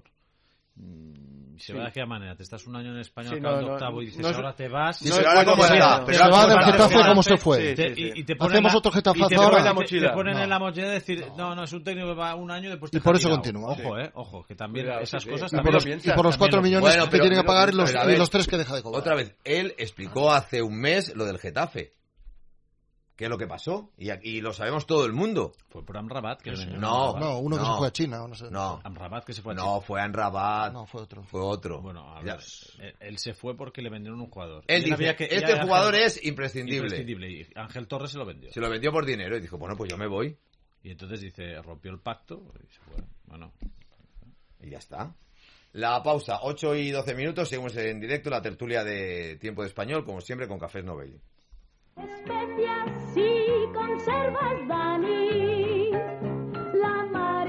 mm, se Sí. va de aquella manera, te estás un año en España Sí, acabando no, no, octavo y dices, no es- ahora te vas... Y se va como bueno, está. no, Pero se va del ahora- Getafe ahora- como se fue. Sí, Te- sí, y, sí. y te ponen Hacemos la- otro Getafe y te ahora. ponen la te- mochila. te ponen No. en la mochila de decir, no, no, es un técnico que va un año y después te Y por deja eso tirado. continúa. Ojo, eh, ojo, que también Cuidado, esas sí, cosas sí. Y también por los, lo y piensa, por los también cuatro lo- millones Bueno, que pero- tienen que pagar y los, pero a y ver, los tres que deja de cobrar. Otra vez, él explicó hace un mes lo del Getafe. ¿Qué es lo que pasó? Y, y lo sabemos todo el mundo. Fue por Amrabat que le vendieron No, a Amrabat. No, uno que No. se fue a China. o No, sé. No, Amrabat que se fue a no, China. fue a Rabat. No, fue otro. Fue otro. Bueno, a Ya. ver, él, él se fue porque le vendieron un jugador. Él Y dice, había que- este ya jugador Ángel- es imprescindible. imprescindible. Y Ángel Torres se lo vendió. Se lo vendió por dinero y dijo, bueno, pues yo me voy. Y entonces dice, rompió el pacto y se fue. Bueno, Y ya está. La pausa, ocho y doce minutos, seguimos en directo, la tertulia de Tiempo de Español, como siempre, con Cafés Novelli. Especias y conservas, Dani, la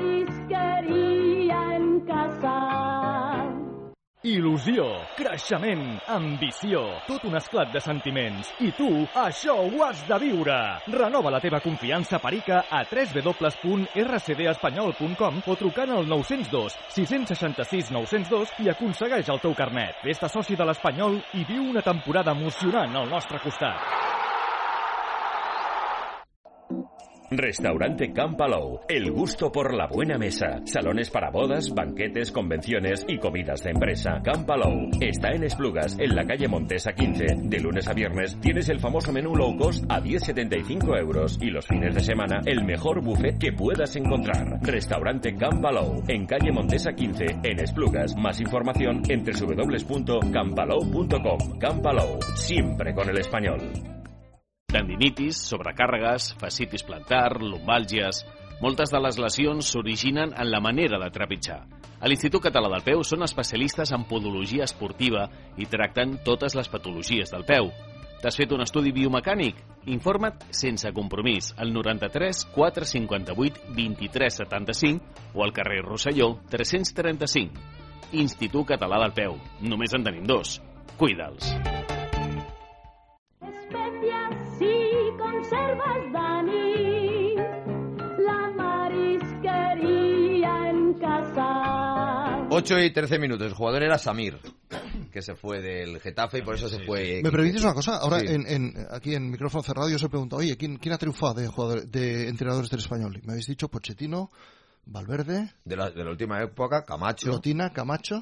marisqueria en casa. Il·lusió, creixement, ambició, tot un esclat de sentiments. I tu, això ho has de viure! Renova la teva confiança perica a w w w punt r c d espanyol punt com o trucant al nou zero dos, sis sis sis, nou zero dos i aconsegueix el teu carnet. Fes-te soci de l'Espanyol i viu una temporada emocionant al nostre costat. Restaurante Can Palou, el gusto por la buena mesa. Salones para bodas, banquetes, convenciones y comidas de empresa. Can Palou está en Esplugas, en la calle Montesa quince. De lunes a viernes tienes el famoso menú low cost a diez con setenta y cinco euros y los fines de semana el mejor buffet que puedas encontrar. Restaurante Can Palou, en calle Montesa quince, en Esplugas. Más información en doble u doble u doble u punto can palou punto com. Can Palou, siempre con el español. Tendinitis, sobrecàrregues, fascitis plantar, lumbàlgies... Moltes de les lesions s'originen en la manera de trepitjar. A l'Institut Català del Peu són especialistes en podologia esportiva i tracten totes les patologies del peu. T'has fet un estudi biomecànic? Informa't sense compromís al noranta-tres quatre cinquanta-vuit vint-i-tres setanta-cinc o al carrer Rosselló tres-cents trenta-cinc. Institut Català del Peu. Només en tenim dos. Cuida'ls. Especias y conservas, Dani, la marisquería en casa. ocho y trece minutos. El jugador era Samir, que se fue del Getafe y por eso se fue... ¿Me permites una cosa? Ahora, Sí. en, en, aquí en micrófono cerrado, yo os he preguntado, oye, ¿quién, quién ha triunfado de, jugador, de entrenadores del Español? Y me habéis dicho Pochettino, Valverde... De la, de la última época, Camacho... Lotina, Camacho...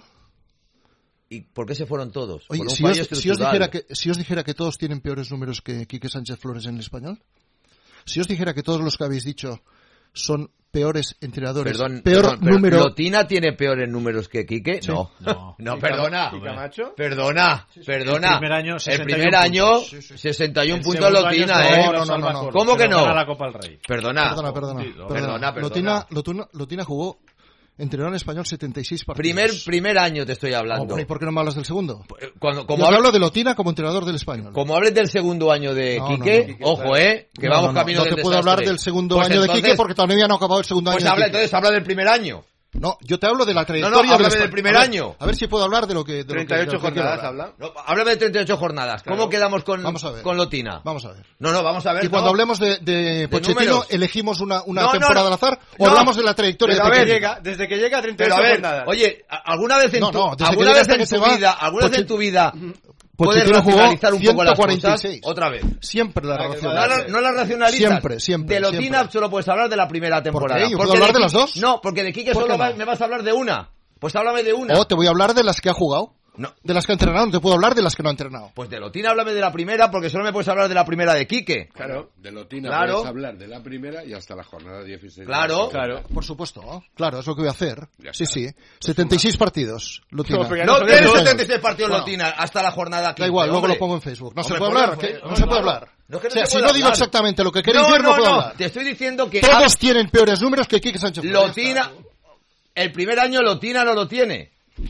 ¿Y por qué se fueron todos? Oye, Por un si fallo os, si, os estructural. dijera que, si os dijera que todos tienen peores números que Quique Sánchez Flores en el Español, si os dijera que todos los que habéis dicho son peores entrenadores, Perdón, peor perdón, pero número... ¿Lotina tiene peores números que Quique? Sí. No, No. no, ¿Y perdona. Cama- y Camacho? Perdona, perdona. El primer año, El sesenta y uno primer año, puntos. Sí, sí. sesenta y uno El puntos segundo Lotina, año ¿eh? es No, no, no, no. ¿Cómo que Pero no? gana la Copa del Rey. Perdona. Perdona, perdona. Sí, perdona. perdona, perdona. Lotina, Lotina, Lotina jugó, entrenó en Español setenta y seis partidos. Primer, primer año te estoy Oh, hablando. bueno, ¿y por qué no me hablas del segundo? Cuando, como, Yo te hablo, hablo de Lotina como entrenador del Español. como hables del segundo año de No, Quique, no, no. ojo, ¿eh? Que No, vamos no, no, camino no del te puedo desastre. hablar del segundo Pues año de entonces- Quique porque todavía no ha acabado el segundo Pues año habla, de Quique. entonces habla del primer año. No, yo te hablo de la No, trayectoria no, del háblame Español. del primer A ver, año. A ver si puedo hablar de lo que... De treinta y lo que, ocho de lo que quiero jornadas hablar. habla. No, háblame de treinta y ocho jornadas. ¿Cómo Claro. quedamos con, Vamos a ver. con Lotina? Vamos a ver. No, no, vamos a ver. Y cuando no. hablemos de, de Pochettino, números. ¿elegimos una, una No, no, temporada no. al azar o No. hablamos de la trayectoria Pero de a ver, Pochettino? Llega, desde que llega a treinta y Pero ocho a ver, jornadas. oye, ¿a- ¿alguna vez en No, tu, no, desde que ¿alguna llega vez hasta en que tu se va, vida, alguna vez en Pochet- tu vida puedes Pochettino jugó racionalizar un poco las ciento cuarenta y cosas? seis. Otra vez. Siempre la Ah, que relación. No, la- no la racionalizas. Siempre, siempre, De Lotina siempre. solo puedes hablar de la primera temporada. qué? ¿Yo puedo Porque hablar de Qui- las dos? No, porque de Quique ¿Por solo qué no? va- me vas a hablar de una. Pues háblame de una. O te voy a hablar de las que ha jugado. No. De las que ha entrenado, no te puedo hablar de las que no ha entrenado. Pues de Lotina háblame de la primera porque solo me puedes hablar de la primera de Quique. Claro. De Lotina Claro. puedes hablar de la primera y hasta la jornada dieciséis. Claro. Claro. Por supuesto, ¿no? Claro, es lo que voy a hacer. Ya Sí, está. sí. setenta y seis partidos, Lotina. No, pero ya No no tienes sabemos. setenta y seis partidos Bueno. Lotina hasta la jornada quince. Da igual, luego hombre. lo pongo en Facebook. No se Hombre, puede ponlo, hablar, pues, que no no, se no, puede no. hablar. No es que no O sea, se si puede no digo hablar. exactamente lo que queréis No, decir, no, no, puedo no. hablar. Te estoy diciendo que Todos tienen peores números que Quique Sánchez Flores. Lotina, el primer año Lotina no lo tiene.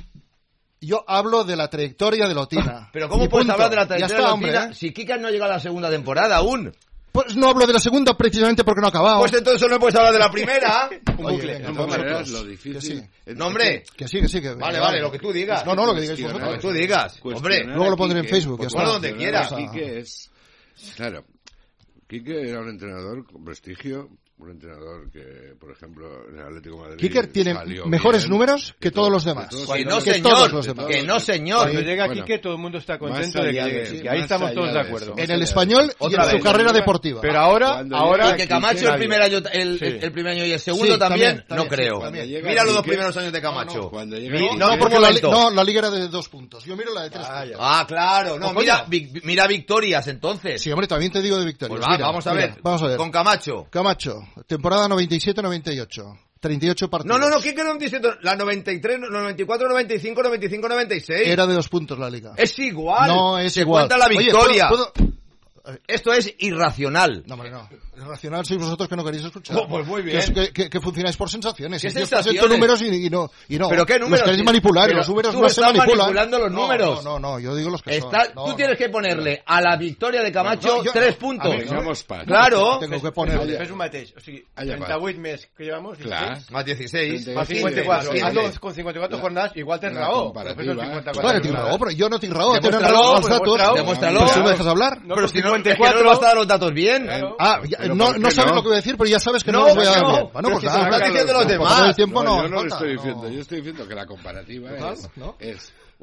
Yo hablo de la trayectoria de Lotina. Pero ¿cómo Y puedes punto. hablar de la Ya trayectoria está, de hombre, Lotina ¿eh? si Kika no llega a la segunda temporada aún? Pues no hablo de la segunda precisamente porque no ha acabado. Pues entonces no puedes hablar de la primera. Un Oye, bucle. venga, un De todas bucle. maneras, lo Que difícil... sí. es- No, hombre. Que sí, que sí. Que, Vale, vale, lo que tú digas. No, no, lo que digáis Cuestionar- Lo que vosotros. tú digas. Cuestionar Hombre, Luego lo a pondré en Quique, Facebook, ya porque está. cuestionar Donde quiera. a Quique es... Claro, Quique era un entrenador con prestigio, un entrenador que, por ejemplo, en el Atlético de Madrid... Kicker tiene salió mejores bien, números que todos los que demás. todos- Que que no, que señor. todos los demás. Que no, señor. Cuando llega Bueno, Quique, todo el mundo está contento más de que allá llegue. de- Que ahí más estamos allá todos de de acuerdo. eso. En el español y Otra en su vez. carrera deportiva. Pero ahora, Cuando ahora... Y que Camacho el primer año, el, Sí. el primer año y el segundo Sí, también, también, no también, creo. sí, también. Llega Mira los dos Quique- primeros años de Camacho. Cuando llega Mi- Quique- No, un porque la, li- momento. no, la liga era de dos puntos. Yo miro la de tres Ah, puntos. ya. Ah, claro. No, Ojo, mira, ya. vi- mira victorias entonces. Sí, hombre, también te digo de victorias. Pues va, Mira, vamos a mira, ver. Vamos a ver. Con Camacho. Camacho, temporada noventa y siete noventa y ocho. treinta y ocho partidos. No, no, no, ¿qué quedó diciendo? La noventa y tres, noventa y cuatro, noventa y cinco, noventa y cinco, noventa y seis. Era de dos puntos la liga. Es igual. No, es Se igual. cuenta la Oye, victoria. ¿puedo- puedo- Esto es irracional. No, hombre, no. Racional sois vosotros que no queréis escuchar. Oh, pues muy bien. Que, es- que- que- que funcionáis por sensaciones. ¿Qué Y yo os sensaciones? presento números y, y no, y no. ¿Pero qué números? Los queréis manipular y Pero los números tú no se estás manipulan. manipulando los No, números. No, no, no, yo digo los que Está- son. No, tú no. tienes que ponerle a la victoria de Camacho No, yo- tres a puntos. ver, Tengamos paz. Claro. Tengo que ponerle. Fes un mateix. O sigui, Allà va. trenta-vuit més que llevamos. Clar. Más dieciséis. Más Sí, cinquanta-quatre. sí, sí. Hazlo con cinquanta-quatre jornadas, igual tens La raó. comparativa. Però fes el cinquanta-quatre Claro, tinc jornades. raó, pero yo no tengo raó. Tenen Demuéstralo, raó els pues datos. demuéstralo. Demuéstralo. Pues si me dejas hablar. No, Pero pues si no, es que no cinquanta-quatre. nos vas a dar los datos bien. Claro. Ah, ya, Pero no, ¿por no qué sabes no? lo que voy a decir, pero ya sabes que no, No, los voy a dar no. bien. Bueno, Pero pues si nada, te lo están claro. diciendo los Por demás. favor, el tiempo No, no. yo no lo falta, estoy no. diciendo. Yo estoy diciendo que la comparativa Total, es, ¿no? es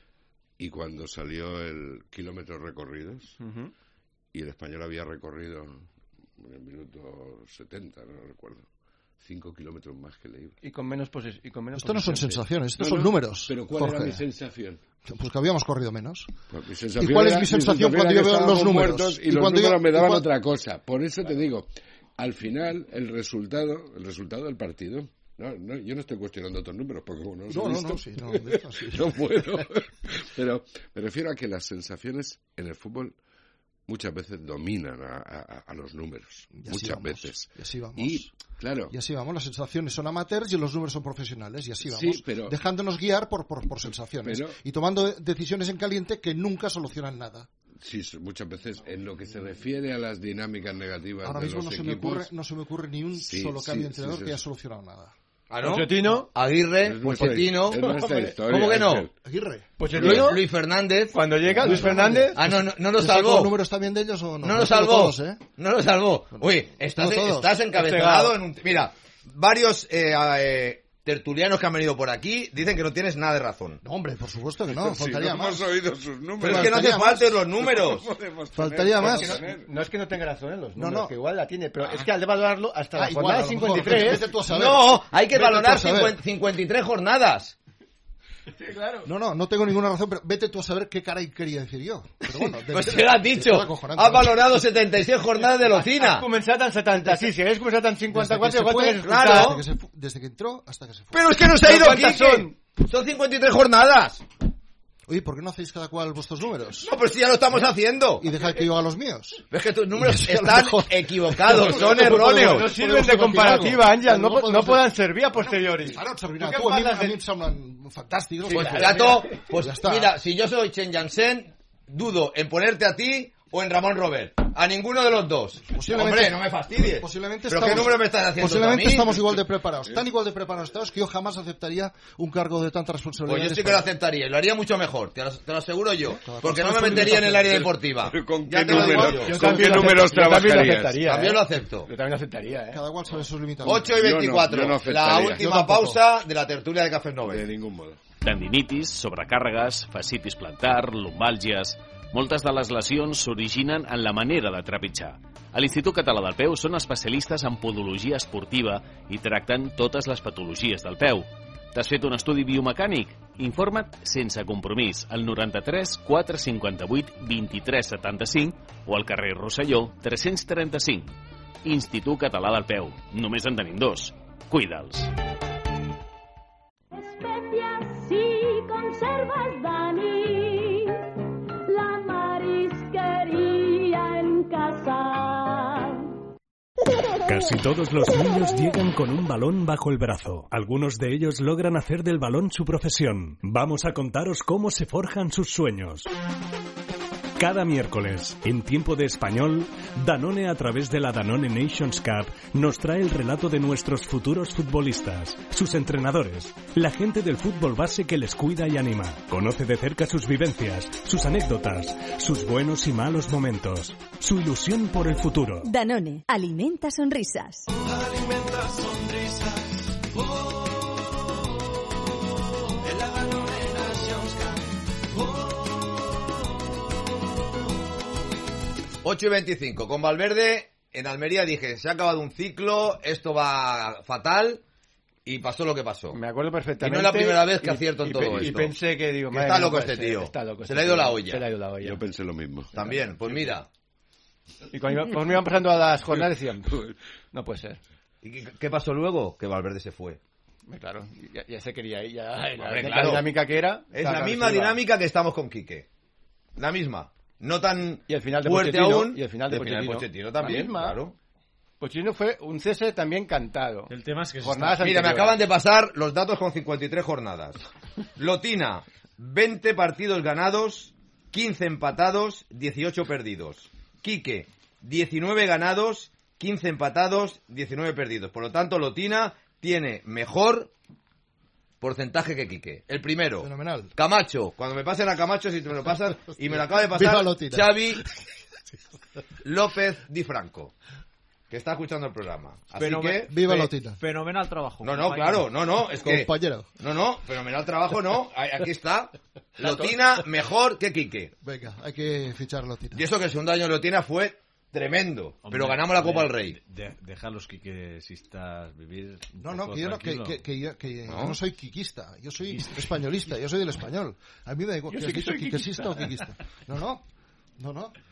y cuando salió el kilómetros recorridos, uh-huh. y el Español había recorrido en el minuto setenta, no recuerdo, cinco kilómetros más que le iba. Y con menos poses- y con menos Esto no son sensaciones, estos no, son no, números. Pero ¿cuál Jorge. era mi sensación? Pues que habíamos corrido menos. Pues mi sensación ¿Y cuál era, es mi sensación mi cuando yo veo los números? Y, y los cuando números yo, me daban cuando... otra cosa. Por eso te digo, al final el resultado, el resultado del partido. No, no, yo no estoy cuestionando otros números porque como no los no, he no, visto, no, sí, no, de esto sí. no puedo. Pero me refiero a que las sensaciones en el fútbol muchas veces dominan a, a, a los números, y muchas vamos, veces. Y así vamos. Y, claro. Y así vamos, las sensaciones son amateurs y los números son profesionales, y así vamos. Sí, pero, dejándonos guiar por, por, por sensaciones. Pero, y tomando decisiones en caliente que nunca solucionan nada. Sí, muchas veces en lo que se refiere a las dinámicas negativas ahora de mismo los no se equipos... me ocurre, no se me ocurre ni un sí, solo cambio sí, de entrenador sí, sí, que haya sí. solucionado nada. ¿Ah, no? Pochettino. Aguirre, Pochettino. ¿Cómo que no? Aguirre. Pochettino. Luis, Luis Fernández. Cuando llega Luis Fernández. Ah, no, no, no lo salvó. ¿Los números también de ellos o no? No lo salvó. Todos, ¿eh? No lo salvó. Uy, estás, no estás encabezonado en un... Mira, varios eh, eh, tertulianos que han venido por aquí dicen que no tienes nada de razón. No, hombre, por supuesto que no. Si Faltaría no más. hemos oído sus números. Pero es que no hace falta los números. Faltaría más. Es que no, no es que no tenga razón en los números, No, no. que igual la tiene, pero es que al de valorarlo hasta Ah, la igual, jornada a lo mejor, cincuenta y tres... vete tú a saber. No, hay que Vete tú valorar a saber. cincuenta, cincuenta y tres jornadas. Sí, claro. No, no, no tengo ninguna razón, pero vete tú a saber qué caray quería decir yo. Pero bueno, de, Pues que lo has dicho. acojonante. Ha valorado setenta y seis jornadas de Locina. Has començat en setanta-sis, si hagués començat en cinquanta-quatre, desde que, igual se t'hagués fue, claro. desde, que se fu- desde que entró hasta que se fue. Pero es que no se ha ido ¿Cuántas Quique. son? Son cincuenta y tres jornadas. Oye, ¿por qué no hacéis cada cual vuestros números? No, pues si ya lo estamos haciendo. Y dejad que yo haga los míos. Es que tus números Y a lo están mejor- equivocados, son No erróneos. No sirven de comparativa, Àngel, no, No podemos no hacer- poden servir a posteriori. Claro, servirà. Tu què Tu, a mi, parles a mi de- em semblen fantàstics. Pues, Pues, Gato, mira, pues ya está. mira, si yo soy Chen Yansen, dudo en ponerte a ti o en Ramón Robert. A ninguno de los dos. Posiblemente- Hombre, no me fastidies. Posiblemente ¿Pero estamos, qué número me estás haciendo posiblemente tú a mí? estamos igual de preparados, tan igual de preparados estamos que yo jamás aceptaría un cargo de tanta responsabilidad. Pues yo en sí que lo España. aceptaría y lo haría mucho mejor, te lo, te lo aseguro yo. Cada Porque no persona me es metería en el área Pero- deportiva. pero ¿con Ya qué te lo digo números? yo. Yo ¿Con qué números Yo también lo trabajarías? aceptaría, También ¿eh? lo acepto. Yo también lo aceptaría, ¿eh? Cada cual sabe sus limitaciones. ocho y Yo no, veinticuatro, yo no la aceptaría. Yo última tampoco. pausa de la tertulia de Cafés Nobel. De ningún modo. Tendinitis, sobrecàrregues, fascitis plantar, lumbàlgies... Moltes de les lesions s'originen en la manera de trepitjar. A l'Institut Català del Peu són especialistes en podologia esportiva i tracten totes les patologies del peu. T'has fet un estudi biomecànic? Informa't sense compromís al noranta-tres quatre cinquanta-vuit vint-i-tres setanta-cinc o al carrer Rosselló tres-cents trenta-cinc. Institut Català del Peu. Només en tenim dos. Cuida'ls. Especias y conservas, Dani, la marisquería en casa. Casi todos los niños llegan con un balón bajo el brazo. Algunos de ellos logran hacer del balón su profesión. Vamos a contaros cómo se forjan sus sueños. Cada miércoles, en Tiempo de Español, Danone, a través de la Danone Nations Cup, nos trae el relato de nuestros futuros futbolistas, sus entrenadores, la gente del fútbol base que les cuida y anima. Conoce de cerca sus vivencias, sus anécdotas, sus buenos y malos momentos, su ilusión por el futuro. Danone, alimenta sonrisas. Alimenta sonrisas. Oh, en la Danone Nations Cup. Oh. ocho y veinticinco. Con Valverde, en Almería dije, se ha acabado un ciclo, esto va fatal, y pasó lo que pasó. Me acuerdo Y perfectamente. no es la primera vez que y- acierto en y todo pe- esto. Y pensé que, digo, Que madre está mía, loco no puede este ser, tío. está loco Se este le ha ido tío. la olla. Se le ha ido la olla. Yo pensé lo mismo. También, pues mira. Y cuando iba- me iban pasando a las jornadas decían, no puede ser. ¿Y qué, qué pasó luego? Que Valverde se fue. Hombre, Claro, ya, ya se quería ir, ya la, Hombre, la claro. dinámica que era. Es estaba la claro misma que se iba. dinámica que estamos con Quique. La misma. No tan Y el final de fuerte Pochettino, aún. y el final de el Pochettino. Pochettino también, La misma. claro. Pochettino fue un cese también cantado. El tema es que se Jornadas está- Mira, me anteriores. acaban de pasar los datos con cincuenta y tres jornadas. Lotina, veinte partidos ganados, quince empatados, dieciocho perdidos. Quique, diecinueve ganados, quince empatados, diecinueve perdidos. Por lo tanto, Lotina tiene mejor porcentaje que Quique. El primero. Fenomenal. Camacho. Cuando me pasen a Camacho, si te me lo pasas, y me lo acaba de Viva pasar Lotina. Xavi López Di Franco, que está escuchando el programa. Así Fenomen- que... Viva fe- Lotina. Fenomenal trabajo. No, no, compañero. claro, no, no, es que... Compañero. No, no, fenomenal trabajo, no. Ahí- Aquí está. Lotina mejor que Quique. Venga, hay que fichar Lotina. Y eso que el segundo año de Lotina fue tremendo. Hombre, pero ganamos la Copa del hombre, Rey. de- deja a los quiquesistas vivir. un No, no, poco que yo no, que, tranquilo. que, que yo, que ¿No? yo no soy quiquista, yo soy españolista, yo soy del español. A mí me da igual Yo que sí has que dicho soy quiquesista o quiquista. No, no, no, no.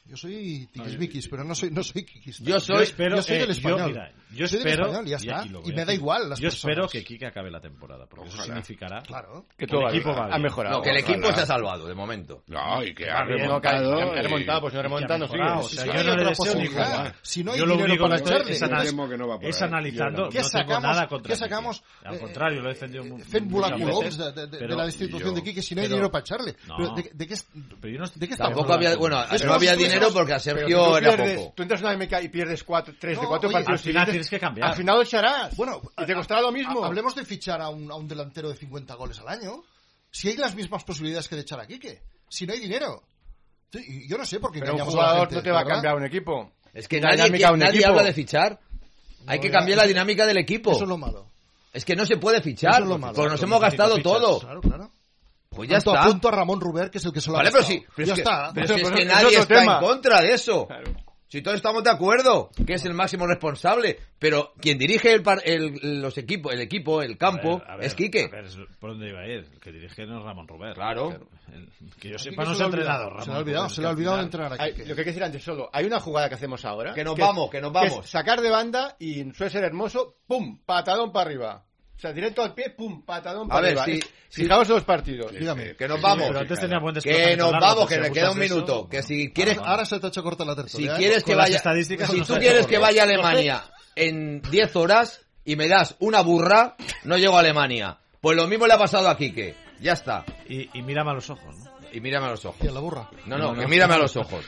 Yo soy tiquismiquis, pero no soy, no soy quiquista. Yo soy, yo espero, yo soy del eh, español. Yo, mira, yo soy espero, del español, ya está. Y, y me da decir, igual las Yo personas. espero que Quique acabe la temporada, porque Ojalá. eso significará claro. que que todo el equipo va ha bien. mejorado. No, que el Ojalá. equipo se ha salvado, de momento. No, y que ha Bien, remontado. Ha y- remontado, pues no remonta, no sigue. mejorado, Si o sea, no yo hay no le otra deseo ni posibilidad. jugar. Si no hay Yo lo dinero único para que estoy echarle, es, Me anal- temo que no va por es ahí. analizando, ¿Qué no tengo sacamos? nada contra ¿Qué sacamos? Quique. Al Eh, contrario, lo he defendido mu- Fent muchas Bulaculons veces, de, de, de pero- la institución yo- de Quique si no hay pero- dinero para echarle. No. Pero ¿de, de qué, Pero yo no- de qué estamos Tampoco había, hablando? bueno, Es no como había si dinero fuésemos- porque a Pero Sergio que tú era pierdes- poco. Tú entras en una M K y pierdes cuatro, tres de No, cuatro oye, partidos al final siguientes, tienes que cambiar. Al final lo echarás. Bueno, y te costará lo mismo. ha- hablemos de fichar a un, a un delantero de cincuenta goles al año. Si hay las mismas posibilidades que de echar a Quique. Si no hay dinero. Sí, y yo no sé por qué Pero un engañamos a la jugador gente, no te va a ¿verdad? cambiar un equipo. Es que La nadie, dinámica de un nadie equipo. habla de fichar. Hay que cambiar la dinámica del equipo. Eso es lo malo. Es que no se puede fichar, Eso es lo malo. porque nos Eso hemos gastado fichas. todo. Claro, claro. Pues ya Tanto está. apunto a Ramón Ruber, que es el que se lo ha Vale, pero gastado. sí, pero ya es que, está. pero si es Pues que es nadie otro está tema. en contra de eso. Claro. Si todos estamos de acuerdo, que es el máximo responsable, pero quien dirige el, par- el- los equipos, el equipo, el campo, A ver, a ver, es Quique. a ver, ¿por dónde iba a ir? El que dirige no es Ramón Robert. Claro. El- que yo A sepa, Quique no se es le ha entrenador. olvidado, Ramón se le ha olvidado, Robert, se le ha que al olvidado final- entrar a Hay- Quique. lo que hay que decir antes solo, hay una jugada que hacemos ahora. Que nos es- vamos, que nos que es vamos. sacar de banda y suele ser hermoso, pum, patadón para arriba. O sea, directo al pie, pum, patadón A para ver, arriba. sí, Es- sí. Fijaos en los partidos. Dígame. Que nos vamos. Pero antes tenía buen Que desplazamiento nos largo, vamos, si que le me queda un gustas eso- minuto. Que si quieres, Ahora, ahora se te ha hecho corta la tertulia. si ¿eh? quieres que Con las vaya, estadísticas si no tú se quieres hace que corto. vaya a Alemania en diez horas y me das una burra, no llego a Alemania. Pues lo mismo le ha pasado a Quique. Ya está. Y, y mírame a los ojos, ¿no? Y mírame a los ojos. ¿Quién, la burra? No, no, No, que no. mírame a los ojos.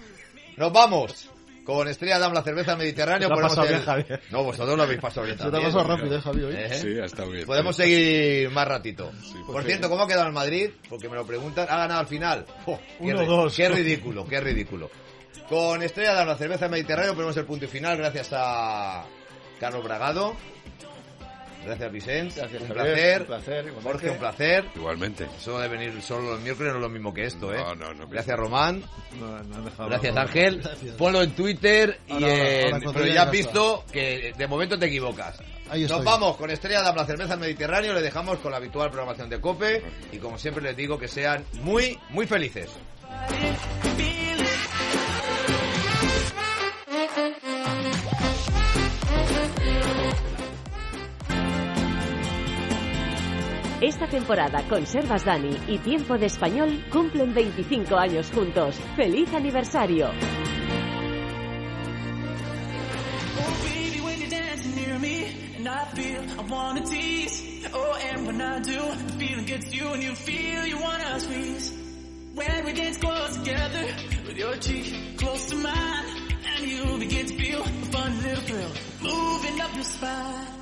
Nos vamos. Con Estrella Damm, la cerveza Mediterráneo. Te lo ha ponemos pasado el- bien, Javier. No, vosotros lo habéis pasado bien Se te ha también. pasado rápido, eh, Javi, hoy. ¿Eh? Sí, ha estado bien. Podemos seguir más ratito. Por pues cierto, ¿cómo ha quedado el Madrid? Porque me lo preguntan. ¿Ha ganado al final? Oh, qué, Uno, ri- dos. qué ridículo, qué ridículo. Con Estrella Damm, la cerveza Mediterráneo, ponemos el punto y final gracias a Carlos Bragado. Gracias, Vicente. Gracias, un, Javier, placer. un placer, igualmente. Jorge, un placer. Igualmente. Eso de venir solo los miércoles no es lo mismo que esto, ¿eh? No, no, no. Gracias, Román. No, no han dejado Gracias, hablar. Ángel. Gracias. Ponlo en Twitter y Ahora, ahora, en- ahora, cuando pero llegue ya has a casa. visto que de momento te equivocas. Ahí Nos estoy. vamos con Estrella Damm, la cerveza del Mediterráneo. Le dejamos con la habitual programación de COPE y como siempre les digo que sean muy, muy felices. Esta temporada Conservas Dani y Tiempo de Español cumplen veinticinco años juntos. ¡Feliz aniversario! Baby, when you're dancing near me, and I feel I wanna tease. Oh, and when I do, the feeling gets you, and you feel you wanna squeeze. When we dance close together, with your cheek close to mine, and you begin to feel a fun little thrill moving up your spine.